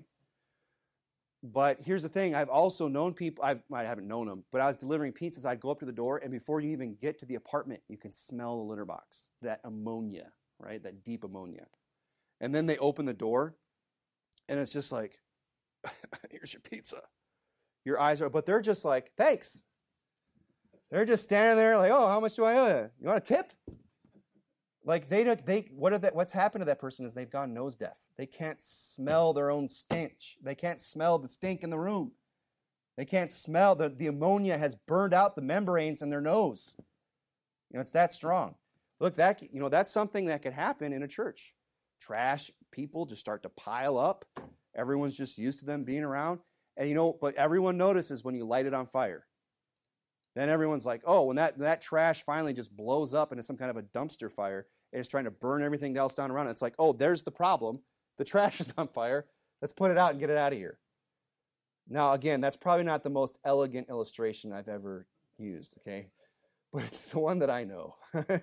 But here's the thing. I've also known people, I've, I haven't known them, but I was delivering pizzas. I'd go up to the door, and before you even get to the apartment, you can smell the litter box, that ammonia, right? That deep ammonia. And then they open the door, and it's just like, here's your pizza. Your eyes are, but they're just like, thanks. They're just standing there like, oh, how much do I owe you? You want a tip? Like they don't, they, what are that, what's happened to that person is they've gone nose deaf. They can't smell their own stench. They can't smell the stink in the room. They can't smell, the, the ammonia has burned out the membranes in their nose. You know, it's that strong. Look, that, you know, that's something that could happen in a church. Trash people just start to pile up. Everyone's just used to them being around. And you know, but everyone notices when you light it on fire. Then everyone's like, oh, when that, that trash finally just blows up into some kind of a dumpster fire and it's trying to burn everything else down around it, it's like, oh, there's the problem. The trash is on fire. Let's put it out and get it out of here. Now, again, that's probably not the most elegant illustration I've ever used, okay? But it's the one that I know.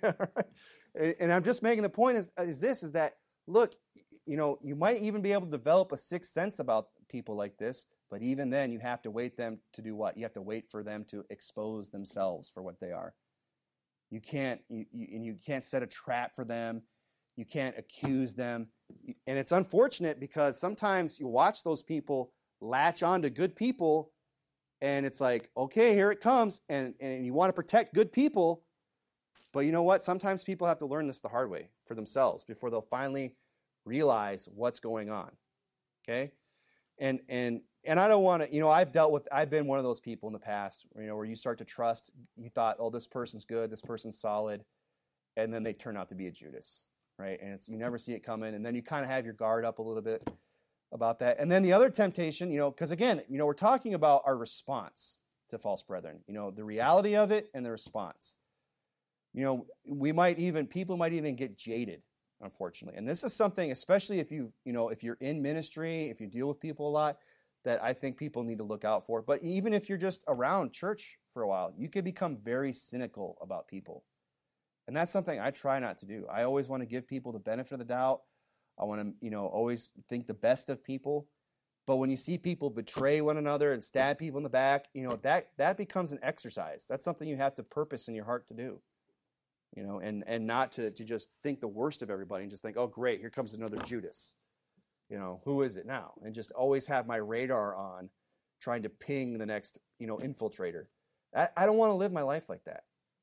And I'm just making the point is, is this, is that, look, you know, you might even be able to develop a sixth sense about people like this, but even then you have to wait them to do what? You have to wait for them to expose themselves for what they are. You can't, you, you, and you can't set a trap for them. You can't accuse them. And it's unfortunate because sometimes you watch those people latch on to good people and it's like, okay, here it comes. And, and you want to protect good people. But you know what? Sometimes people have to learn this the hard way for themselves before they'll finally realize what's going on. Okay? And and and I don't want to, you know, I've dealt with, I've been one of those people in the past, you know, where you start to trust, you thought, oh, this person's good, this person's solid, and then they turn out to be a Judas, right? And it's, you never see it coming, and then you kind of have your guard up a little bit about that. And then the other temptation, you know, because again, you know, we're talking about our response to false brethren, you know, the reality of it and the response. You know, we might even, people might even get jaded, unfortunately. And this is something, especially if you, you know, if you're in ministry, if you deal with people a lot, that I think people need to look out for. But even if you're just around church for a while, you could become very cynical about people. And that's something I try not to do. I always want to give people the benefit of the doubt. I want to, you know, always think the best of people. But when you see people betray one another and stab people in the back, you know, that that becomes an exercise. That's something you have to purpose in your heart to do. You know, and, and not to, to just think the worst of everybody and just think, oh, great, here comes another Judas. You know, who is it now? And just always have my radar on trying to ping the next, you know, infiltrator. I, I don't want to live my life like that.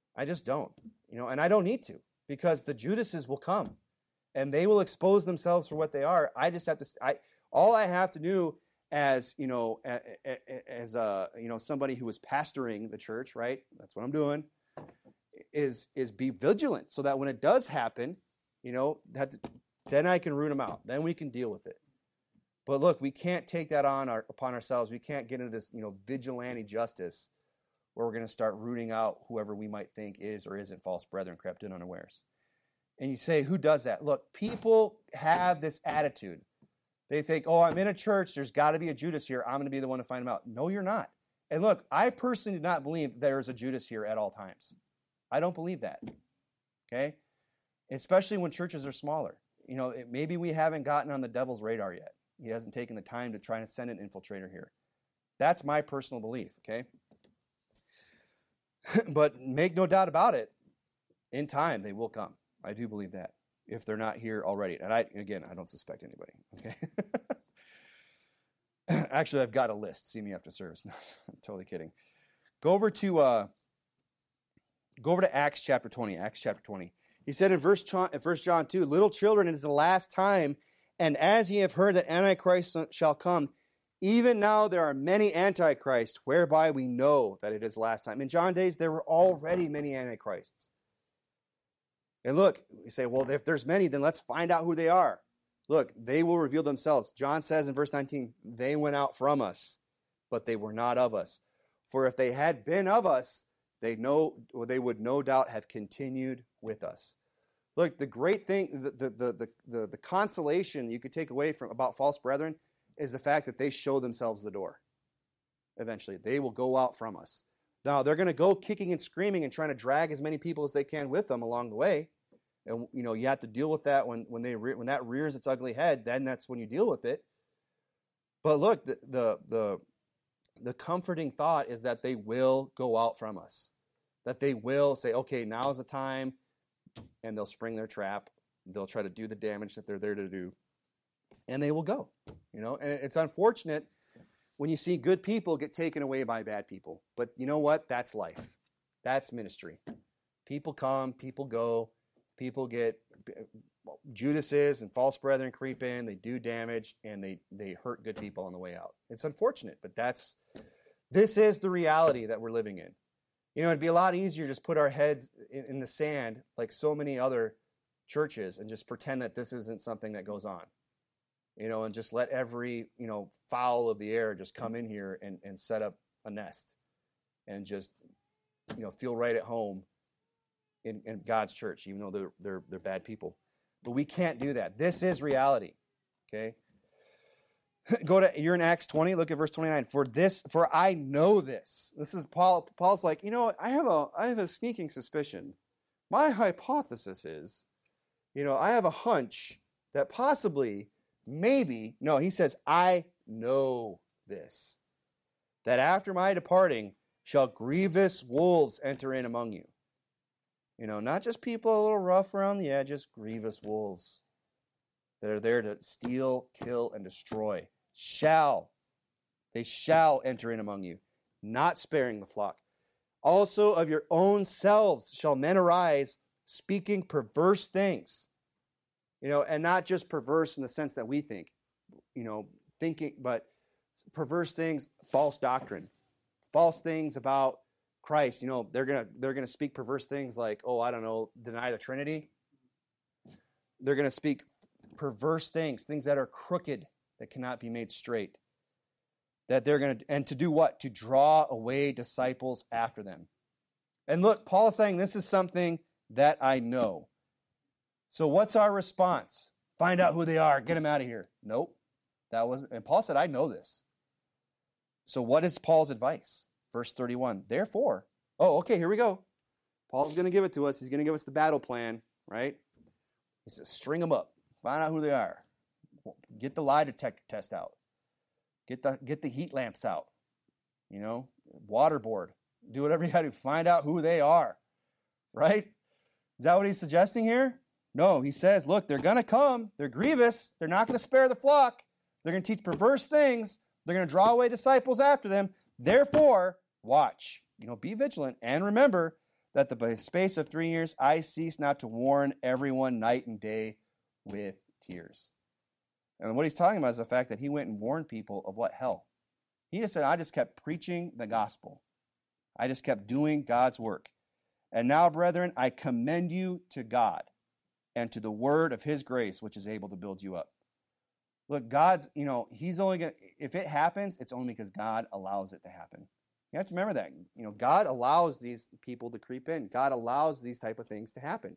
I just don't. You know, and I don't need to, because the Judases will come and they will expose themselves for what they are. I just have to, I, all I have to do as, you know, as a, you know, somebody who is pastoring the church, right? That's what I'm doing, is, is be vigilant so that when it does happen, you know, that, then I can root them out. Then we can deal with it. But look, we can't take that on our, upon ourselves. We can't get into this, you know, vigilante justice where we're going to start rooting out whoever we might think is or isn't false brethren crept in unawares. And you say, who does that? Look, people have this attitude. They think, oh, I'm in a church. There's got to be a Judas here. I'm going to be the one to find them out. No, you're not. And look, I personally do not believe there's a Judas here at all times. I don't believe that. Okay? Especially when churches are smaller. You know, it, maybe we haven't gotten on the devil's radar yet. He hasn't taken the time to try to send an infiltrator here. That's my personal belief, okay? But make no doubt about it, in time they will come. I do believe that, if they're not here already. And I, again, I don't suspect anybody, okay? Actually, I've got a list. See me after service. No, I'm totally kidding. Go over to uh, go over to Acts chapter twenty. Acts chapter twenty. He said in verse First John two, little children, it is the last time, and as ye have heard that Antichrist shall come, even now there are many antichrists, whereby we know that it is last time. In John's days, there were already many antichrists. And look, you say, well, if there's many, then let's find out who they are. Look, they will reveal themselves. John says in verse nineteen, they went out from us, but they were not of us. For if they had been of us, they know, or they would no doubt have continued with us. Look, the great thing, the, the, the, the, the consolation you could take away from about false brethren is the fact that they show themselves the door. Eventually, they will go out from us. Now, they're going to go kicking and screaming and trying to drag as many people as they can with them along the way. And, you know, you have to deal with that when, when, they re- when that rears its ugly head, then that's when you deal with it. But look, the, the, the, the comforting thought is that they will go out from us. That they will say, okay, now's the time, and they'll spring their trap. They'll try to do the damage that they're there to do. And they will go, you know, and it's unfortunate when you see good people get taken away by bad people. But you know what? That's life. That's ministry. People come, people go, people get, Judases and false brethren creep in, they do damage, and they, they hurt good people on the way out. It's unfortunate, but that's, this is the reality that we're living in. You know, it'd be a lot easier to just put our heads in, in the sand like so many other churches and just pretend that this isn't something that goes on. You know, and just let every, you know, fowl of the air just come in here and, and set up a nest and just, you know, feel right at home in, in God's church, even though they're, they're, they're bad people. But we can't do that. This is reality, okay? Go to, you're in Acts twenty, look at verse twenty-nine. For this, for I know this. This is Paul. Paul's like, you know, I have a, I have a sneaking suspicion. My hypothesis is, you know, I have a hunch that possibly, maybe, no, he says, I know this, that after my departing shall grievous wolves enter in among you. You know, not just people a little rough around the edges, grievous wolves that are there to steal, kill, and destroy. Shall, they shall enter in among you, not sparing the flock. Also of your own selves shall men arise, speaking perverse things. You know, and not just perverse in the sense that we think, you know, thinking, but perverse things, false doctrine, false things about Christ. You know, they're gonna they're gonna speak perverse things like, oh, I don't know, deny the Trinity. They're gonna speak perverse things, things that are crooked, that cannot be made straight. That they're gonna, and to do what? To draw away disciples after them. And look, Paul is saying this is something that I know. So what's our response? Find out who they are. Get them out of here. Nope. That wasn't, and Paul said, I know this. So what is Paul's advice? Verse thirty-one. Therefore, oh, okay, here we go. Paul's going to give it to us. He's going to give us the battle plan, right? He says, string them up. Find out who they are. Get the lie detector test out. Get the, get the heat lamps out. You know, waterboard. Do whatever you got to find out who they are, right? Is that what he's suggesting here? No, he says, look, they're going to come. They're grievous. They're not going to spare the flock. They're going to teach perverse things. They're going to draw away disciples after them. Therefore, watch. You know, be vigilant. And remember that the space of three years I cease not to warn everyone night and day with tears. And what he's talking about is the fact that he went and warned people of what? Hell. He just said, I just kept preaching the gospel. I just kept doing God's work. And now, brethren, I commend you to God and to the word of his grace, which is able to build you up. Look, God's, you know, he's only going to, if it happens, it's only because God allows it to happen. You have to remember that. You know, God allows these people to creep in. God allows these type of things to happen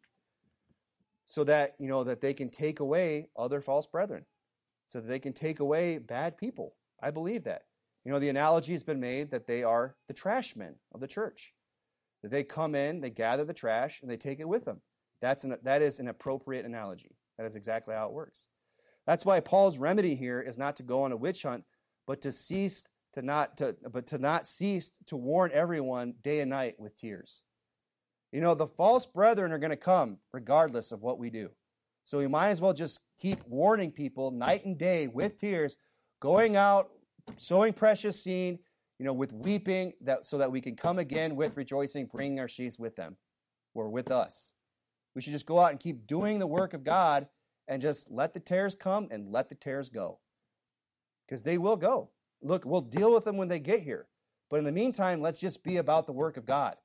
so that, you know, that they can take away other false brethren, so that they can take away bad people. I believe that. You know, the analogy has been made that they are the trash men of the church. That they come in, they gather the trash, and they take it with them. That's an, that is an appropriate analogy. That is exactly how it works. That's why Paul's remedy here is not to go on a witch hunt, but to cease to not to but to not cease to warn everyone day and night with tears. You know, the false brethren are going to come regardless of what we do. So we might as well just keep warning people night and day with tears, going out, sowing precious seed, you know, with weeping, that so that we can come again with rejoicing, bringing our sheaves with them or with us. We should just go out and keep doing the work of God and just let the tares come and let the tares go. Because they will go. Look, we'll deal with them when they get here. But in the meantime, let's just be about the work of God.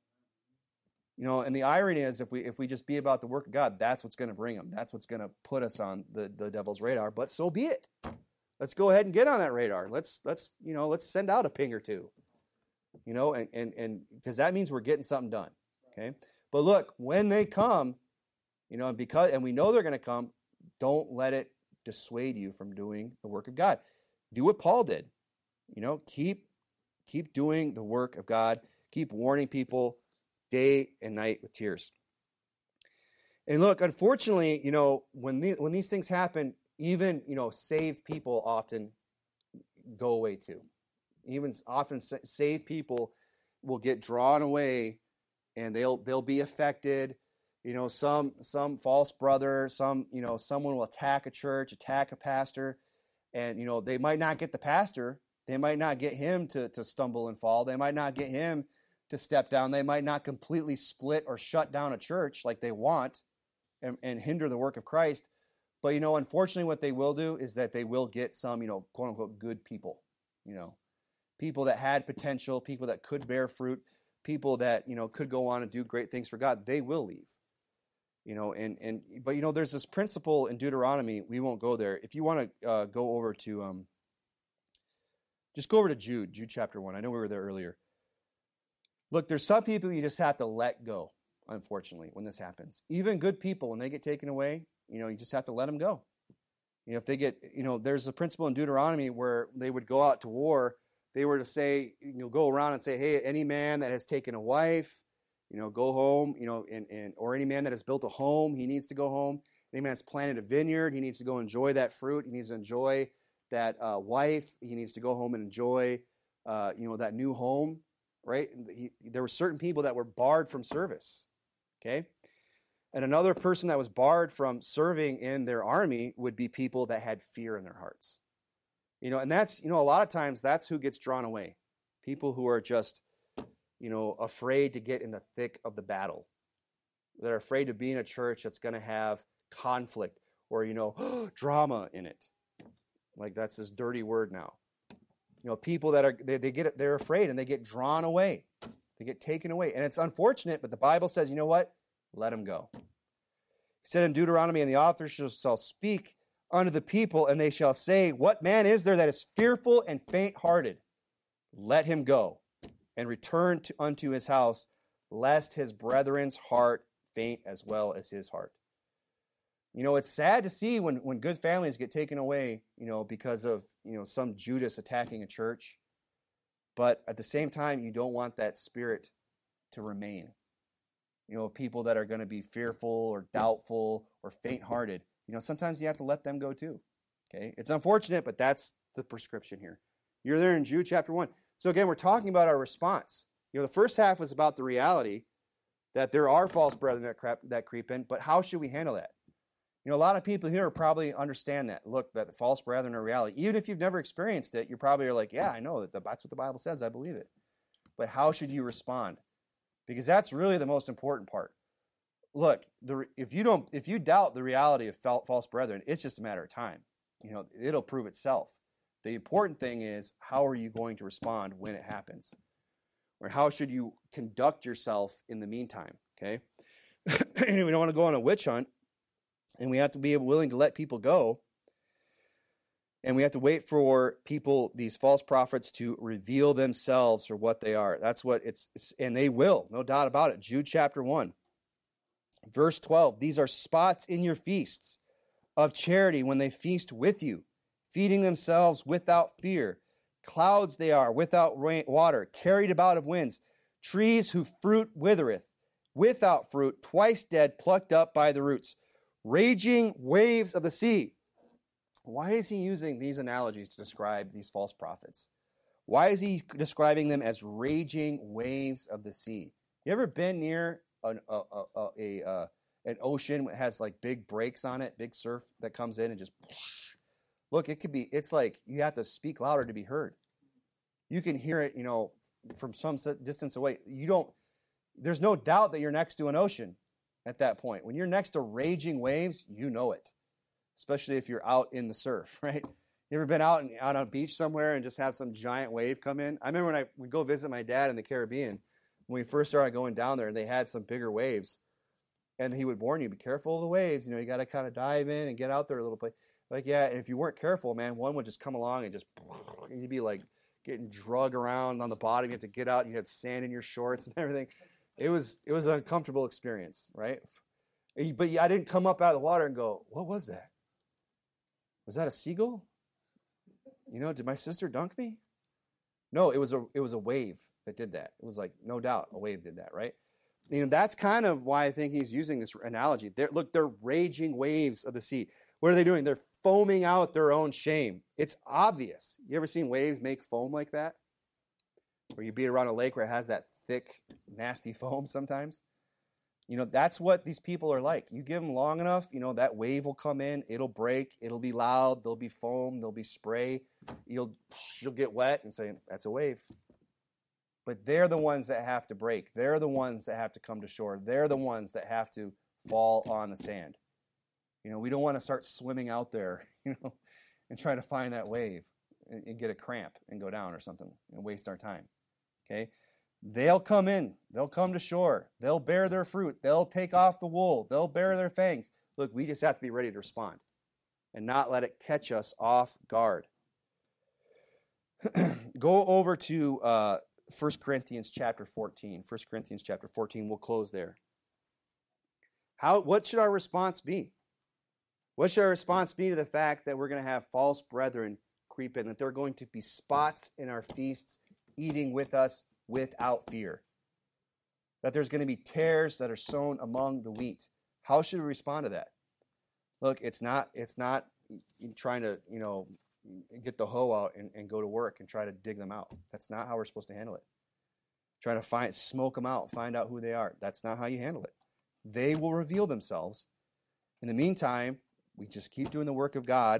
You know, and the irony is if we if we just be about the work of God, that's what's going to bring them. That's what's going to put us on the, the devil's radar. But so be it. Let's go ahead and get on that radar. Let's let's you know let's send out a ping or two. You know, and and and because that means we're getting something done. Okay. But look, when they come, you know, and because and we know they're going to come, don't let it dissuade you from doing the work of God. Do what Paul did. You know, keep keep doing the work of God. Keep warning people day and night with tears. And look, unfortunately, you know, when the, when these things happen, even, you know, saved people often go away too. Even often saved people will get drawn away and they'll they'll be affected. You know, some some false brother, some, you know, someone will attack a church, attack a pastor, and, you know, they might not get the pastor. They might not get him to, to stumble and fall. They might not get him to step down. They might not completely split or shut down a church like they want and, and hinder the work of Christ. But, you know, unfortunately what they will do is that they will get some, you know, quote unquote, good people, you know, people that had potential, people that could bear fruit, people that, you know, could go on and do great things for God. They will leave, you know, and, and, but, you know, there's this principle in Deuteronomy. We won't go there. If you want to uh, go over to, um, just go over to Jude, Jude chapter one. I know we were there earlier. Look, there's some people you just have to let go, unfortunately, when this happens. Even good people, when they get taken away, you know, you just have to let them go. You know, if they get, you know, there's a principle in Deuteronomy where they would go out to war. They were to say, you know, go around and say, hey, any man that has taken a wife, you know, go home, you know, and, and or any man that has built a home, he needs to go home. Any man that's planted a vineyard, he needs to go enjoy that fruit. He needs to enjoy that uh, wife. He needs to go home and enjoy, uh, you know, that new home, right? He, there were certain people that were barred from service, okay? And another person that was barred from serving in their army would be people that had fear in their hearts. You know, and that's, you know, a lot of times that's who gets drawn away. People who are just, you know, afraid to get in the thick of the battle. They're afraid to be in a church that's going to have conflict or, you know, drama in it. Like that's this dirty word now. You know, people that are, they, they get, they're afraid and they get drawn away. They get taken away. And it's unfortunate, but the Bible says, you know what? Let them go. He said in Deuteronomy, and the author shall speak unto the people, and they shall say, what man is there that is fearful and faint-hearted? Let him go and return to, unto his house, lest his brethren's heart faint as well as his heart. You know, it's sad to see when, when good families get taken away, you know, because of, you know, some Judas attacking a church. But at the same time, you don't want that spirit to remain. You know, people that are going to be fearful or doubtful or faint-hearted. You know, sometimes you have to let them go too. Okay? It's unfortunate, but that's the prescription here. You're there in Jude chapter one. So again, we're talking about our response. You know, the first half was about the reality that there are false brethren that, crap, that creep in, but how should we handle that? You know, a lot of people here probably understand that. Look, that the false brethren are reality. Even if you've never experienced it, you probably are like, yeah, I know that that's what the Bible says. I believe it. But how should you respond? because that's really the most important part. Look, the, if you don't, if you doubt the reality of false brethren, it's just a matter of time. You know, it'll prove itself. The important thing is, how are you going to respond when it happens? Or how should you conduct yourself in the meantime, okay? And we don't want to go on a witch hunt, and we have to be willing to let people go, and we have to wait for people, these false prophets, to reveal themselves for what they are. That's what it's, it's and they will, no doubt about it. Jude chapter one, verse twelve, these are spots in your feasts of charity when they feast with you, feeding themselves without fear. Clouds they are, without rain, water, carried about of winds. Trees whose fruit withereth, without fruit, twice dead, plucked up by the roots. Raging waves of the sea. Why is he using these analogies to describe these false prophets? Why is he describing them as raging waves of the sea? You ever been near an, a, a, a, a, uh, an ocean that has like big breaks on it, big surf that comes in and just... Look, it could be, it's like you have to speak louder to be heard. You can hear it, you know, from some distance away. You don't, there's no doubt that you're next to an ocean at that point. When you're next to raging waves, you know it, especially if you're out in the surf, right? You ever been out and, on a beach somewhere and just have some giant wave come in? I remember when I would go visit my dad in the Caribbean, when we first started going down there, and they had some bigger waves, and he would warn you, be careful of the waves. You know, you got to kind of dive in and get out there a little bit. Like, yeah, and if you weren't careful, man, one would just come along and just, and you'd be like getting drug around on the bottom. You have to get out. You have sand in your shorts and everything. It was it was an uncomfortable experience, right? But I didn't come up out of the water and go, what was that? Was that a seagull? You know, did my sister dunk me? No, it was a it was a wave that did that. It was like, no doubt, a wave did that, right? You know, that's kind of why I think he's using this analogy. They're, look, they're raging waves of the sea. What are they doing? They're foaming out their own shame. It's obvious. You ever seen waves make foam like that? Or you be around a lake where it has that thick, nasty foam sometimes? You know, that's what these people are like. You give them long enough, you know, that wave will come in, it'll break, it'll be loud, there'll be foam, there'll be spray. You'll, you'll get wet and say, that's a wave. But they're the ones that have to break. They're the ones that have to come to shore. They're the ones that have to fall on the sand. You know, we don't want to start swimming out there, you know, and try to find that wave and, and get a cramp and go down or something and waste our time. Okay? They'll come in. They'll come to shore. They'll bear their fruit. They'll take off the wool. They'll bear their fangs. Look, we just have to be ready to respond and not let it catch us off guard. Go over to uh, First Corinthians chapter fourteen. First Corinthians chapter fourteen. We'll close there. How? What should our response be? What should our response be to the fact that we're going to have false brethren creep in, that there are going to be spots in our feasts eating with us without fear, that there's going to be tares that are sown among the wheat? How should we respond to that? Look, it's not it's not trying to, you know, get the hoe out and, and go to work and try to dig them out. That's not how we're supposed to handle it. Try to find, smoke them out, find out who they are. That's not how you handle it. They will reveal themselves. In the meantime, we just keep doing the work of God.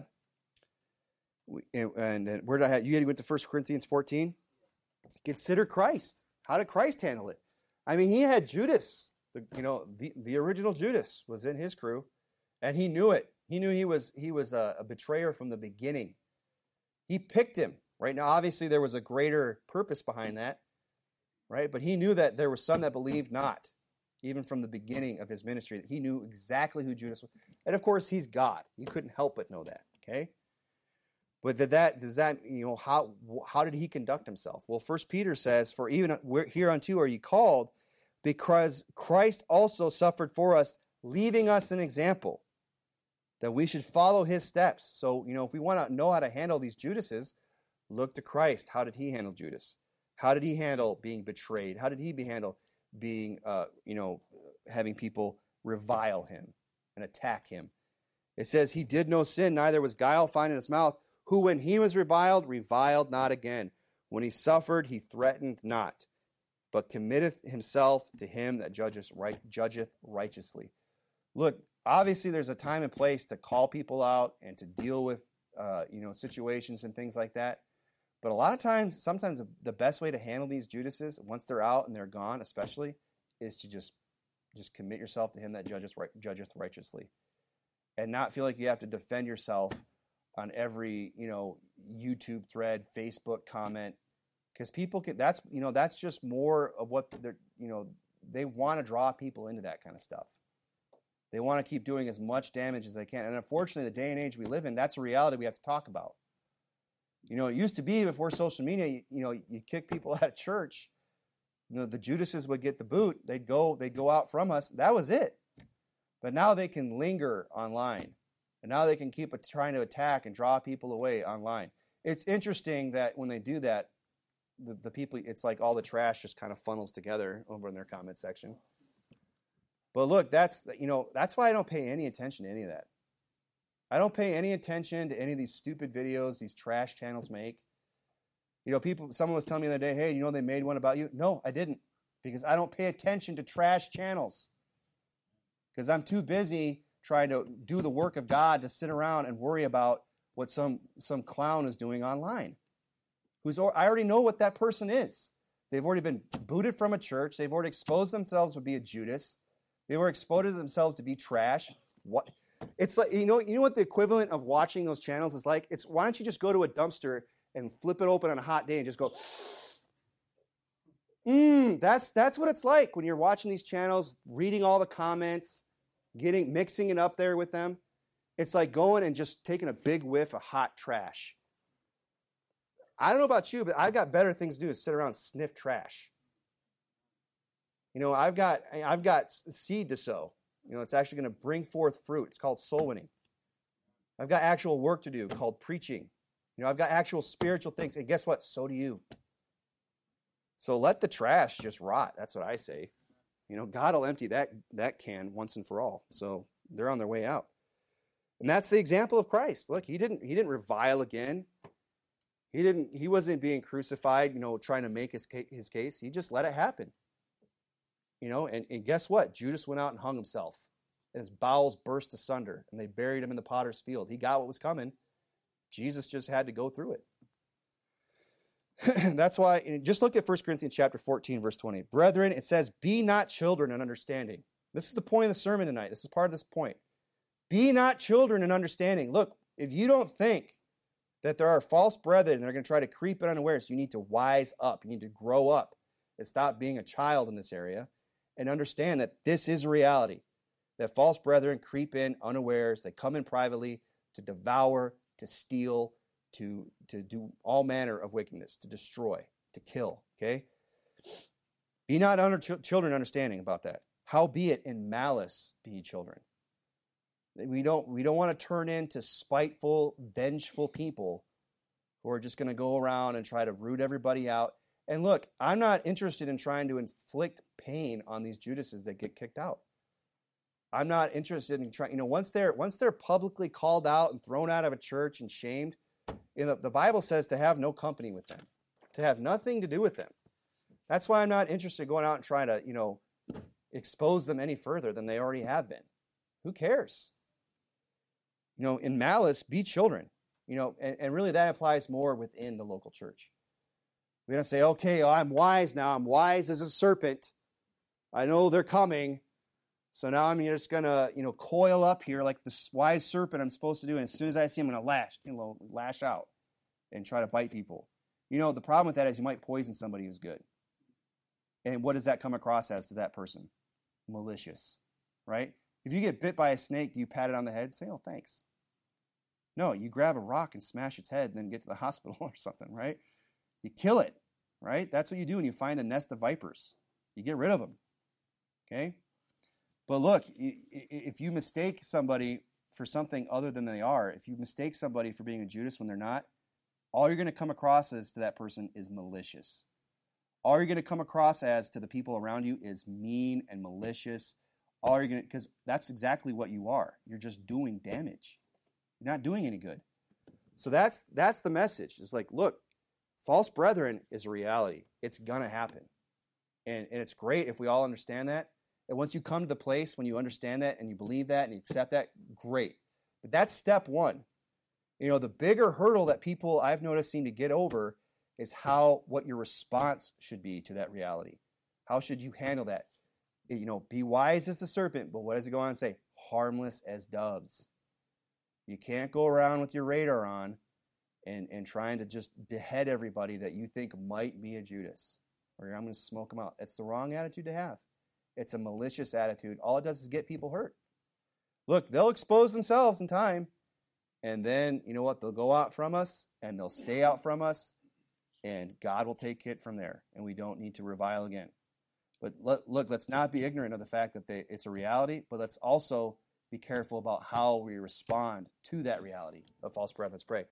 We, and, and where did I have, you went to First Corinthians fourteen? Consider Christ. How did Christ handle it? I mean, he had Judas, the, you know, the, the original Judas was in his crew, and he knew it. He knew he was he was a, a betrayer from the beginning. He picked him, right? Now, obviously, there was a greater purpose behind that, right? But he knew that there were some that believed not, even from the beginning of his ministry. He knew exactly who Judas was. And of course, he's God. He couldn't help but know that, okay? But did that, does that, you know, how how did he conduct himself? Well, First Peter says, for even hereunto are ye called, because Christ also suffered for us, leaving us an example, that we should follow his steps. So, you know, if we want to know how to handle these Judases, look to Christ. How did he handle Judas? How did he handle being betrayed? How did he handle being, uh, you know, having people revile him and attack him? It says, he did no sin, neither was guile found in his mouth, who when he was reviled, reviled not again. When he suffered, he threatened not, but committeth himself to him that judgeth, right, judgeth righteously. Look, obviously there's a time and place to call people out and to deal with, uh, you know, situations and things like that. But a lot of times, sometimes the best way to handle these Judases, once they're out and they're gone especially, is to just just commit yourself to him that judgeth, judgeth righteously, and not feel like you have to defend yourself on every, you know, YouTube thread, Facebook comment, because people can, that's, you know, that's just more of what they're, you know, they want to draw people into that kind of stuff. They want to keep doing as much damage as they can. And unfortunately, the day and age we live in, that's a reality we have to talk about. You know, it used to be before social media, you, you know, you kick people out of church. You know, the Judases would get the boot. They'd go, they'd go out from us. That was it. But now they can linger online. And now they can keep a, trying to attack and draw people away online. It's interesting that when they do that, the, the people, it's like all the trash just kind of funnels together over in their comment section. But look, that's, you know, that's why I don't pay any attention to any of that. I don't pay any attention to any of these stupid videos these trash channels make. You know, people, someone was telling me the other day, hey, you know they made one about you? No, I didn't, because I don't pay attention to trash channels. Because I'm too busy trying to do the work of God to sit around and worry about what some, some clown is doing online. Who's, I already know what that person is. They've already been booted from a church. They've already exposed themselves to be a Judas. They were exposed themselves to be trash. What? It's like, you know, you know what the equivalent of watching those channels is like? It's, why don't you just go to a dumpster and flip it open on a hot day and just go, mmm, that's, that's what it's like when you're watching these channels, reading all the comments, getting, mixing it up there with them. It's like going and just taking a big whiff of hot trash. I don't know about you, but I've got better things to do than sit around and sniff trash. You know, I've got, I've got seed to sow. You know, it's actually going to bring forth fruit. It's called soul winning. I've got actual work to do called preaching. You know, I've got actual spiritual things. And guess what? So do you. So let the trash just rot. That's what I say. You know, God will empty that, that can once and for all. So they're on their way out. And that's the example of Christ. Look, he didn't, he didn't revile again. He didn't, he wasn't being crucified, you know, trying to make his, his case. He just let it happen. You know, and, and guess what? Judas went out and hung himself. And his bowels burst asunder. And they buried him in the potter's field. He got what was coming. Jesus just had to go through it. That's why, just look at First Corinthians chapter fourteen, verse twenty. Brethren, it says, be not children in understanding. This is the point of the sermon tonight. This is part of this point. Be not children in understanding. Look, if you don't think that there are false brethren that are going to try to creep in unawares, you need to wise up. You need to grow up and stop being a child in this area and understand that this is a reality, that false brethren creep in unawares. They come in privately to devour, to steal, to, to do all manner of wickedness, to destroy, to kill, okay? Be not under ch- children understanding about that. Howbeit in malice be ye children. We don't, we don't want to turn into spiteful, vengeful people who are just going to go around and try to root everybody out. And look, I'm not interested in trying to inflict pain on these Judases that get kicked out. I'm not interested in trying, you know, once they're once they're publicly called out and thrown out of a church and shamed, you know, the Bible says to have no company with them, to have nothing to do with them. That's why I'm not interested in going out and trying to, you know, expose them any further than they already have been. Who cares? You know, in malice, be children. You know, and, and really that applies more within the local church. We don't say, okay, oh, I'm wise now. I'm wise as a serpent. I know they're coming. So now I'm just going to, you know, coil up here like this wise serpent I'm supposed to do. And as soon as I see him, I'm going to lash, you know, lash out and try to bite people. You know, the problem with that is you might poison somebody who's good. And what does that come across as to that person? Malicious, right? If you get bit by a snake, do you pat it on the head and say, oh, thanks? No, you grab a rock and smash its head and then get to the hospital or something, right? You kill it, right? That's what you do when you find a nest of vipers. You get rid of them, okay? But look, if you mistake somebody for something other than they are, if you mistake somebody for being a Judas when they're not, all you're going to come across as to that person is malicious. All you're going to come across as to the people around you is mean and malicious. All you're going to, because that's exactly what you are. You're just doing damage. You're not doing any good. So that's that's the message. It's like, look, false brethren is a reality. It's going to happen. And, and it's great if we all understand that. And once you come to the place when you understand that and you believe that and you accept that, great. But that's step one. You know, the bigger hurdle that people I've noticed seem to get over is how, what your response should be to that reality. How should you handle that? you know, be wise as the serpent, but what does it go on and say? Harmless as doves. You can't go around with your radar on and, and trying to just behead everybody that you think might be a Judas. Or I'm going to smoke them out. It's the wrong attitude to have. It's a malicious attitude. All it does is get people hurt. Look, they'll expose themselves in time, and then, you know what, they'll go out from us, and they'll stay out from us, and God will take it from there, and we don't need to revile again. But let, look, let's not be ignorant of the fact that they, it's a reality, but let's also be careful about how we respond to that reality of false brethren. Let's pray.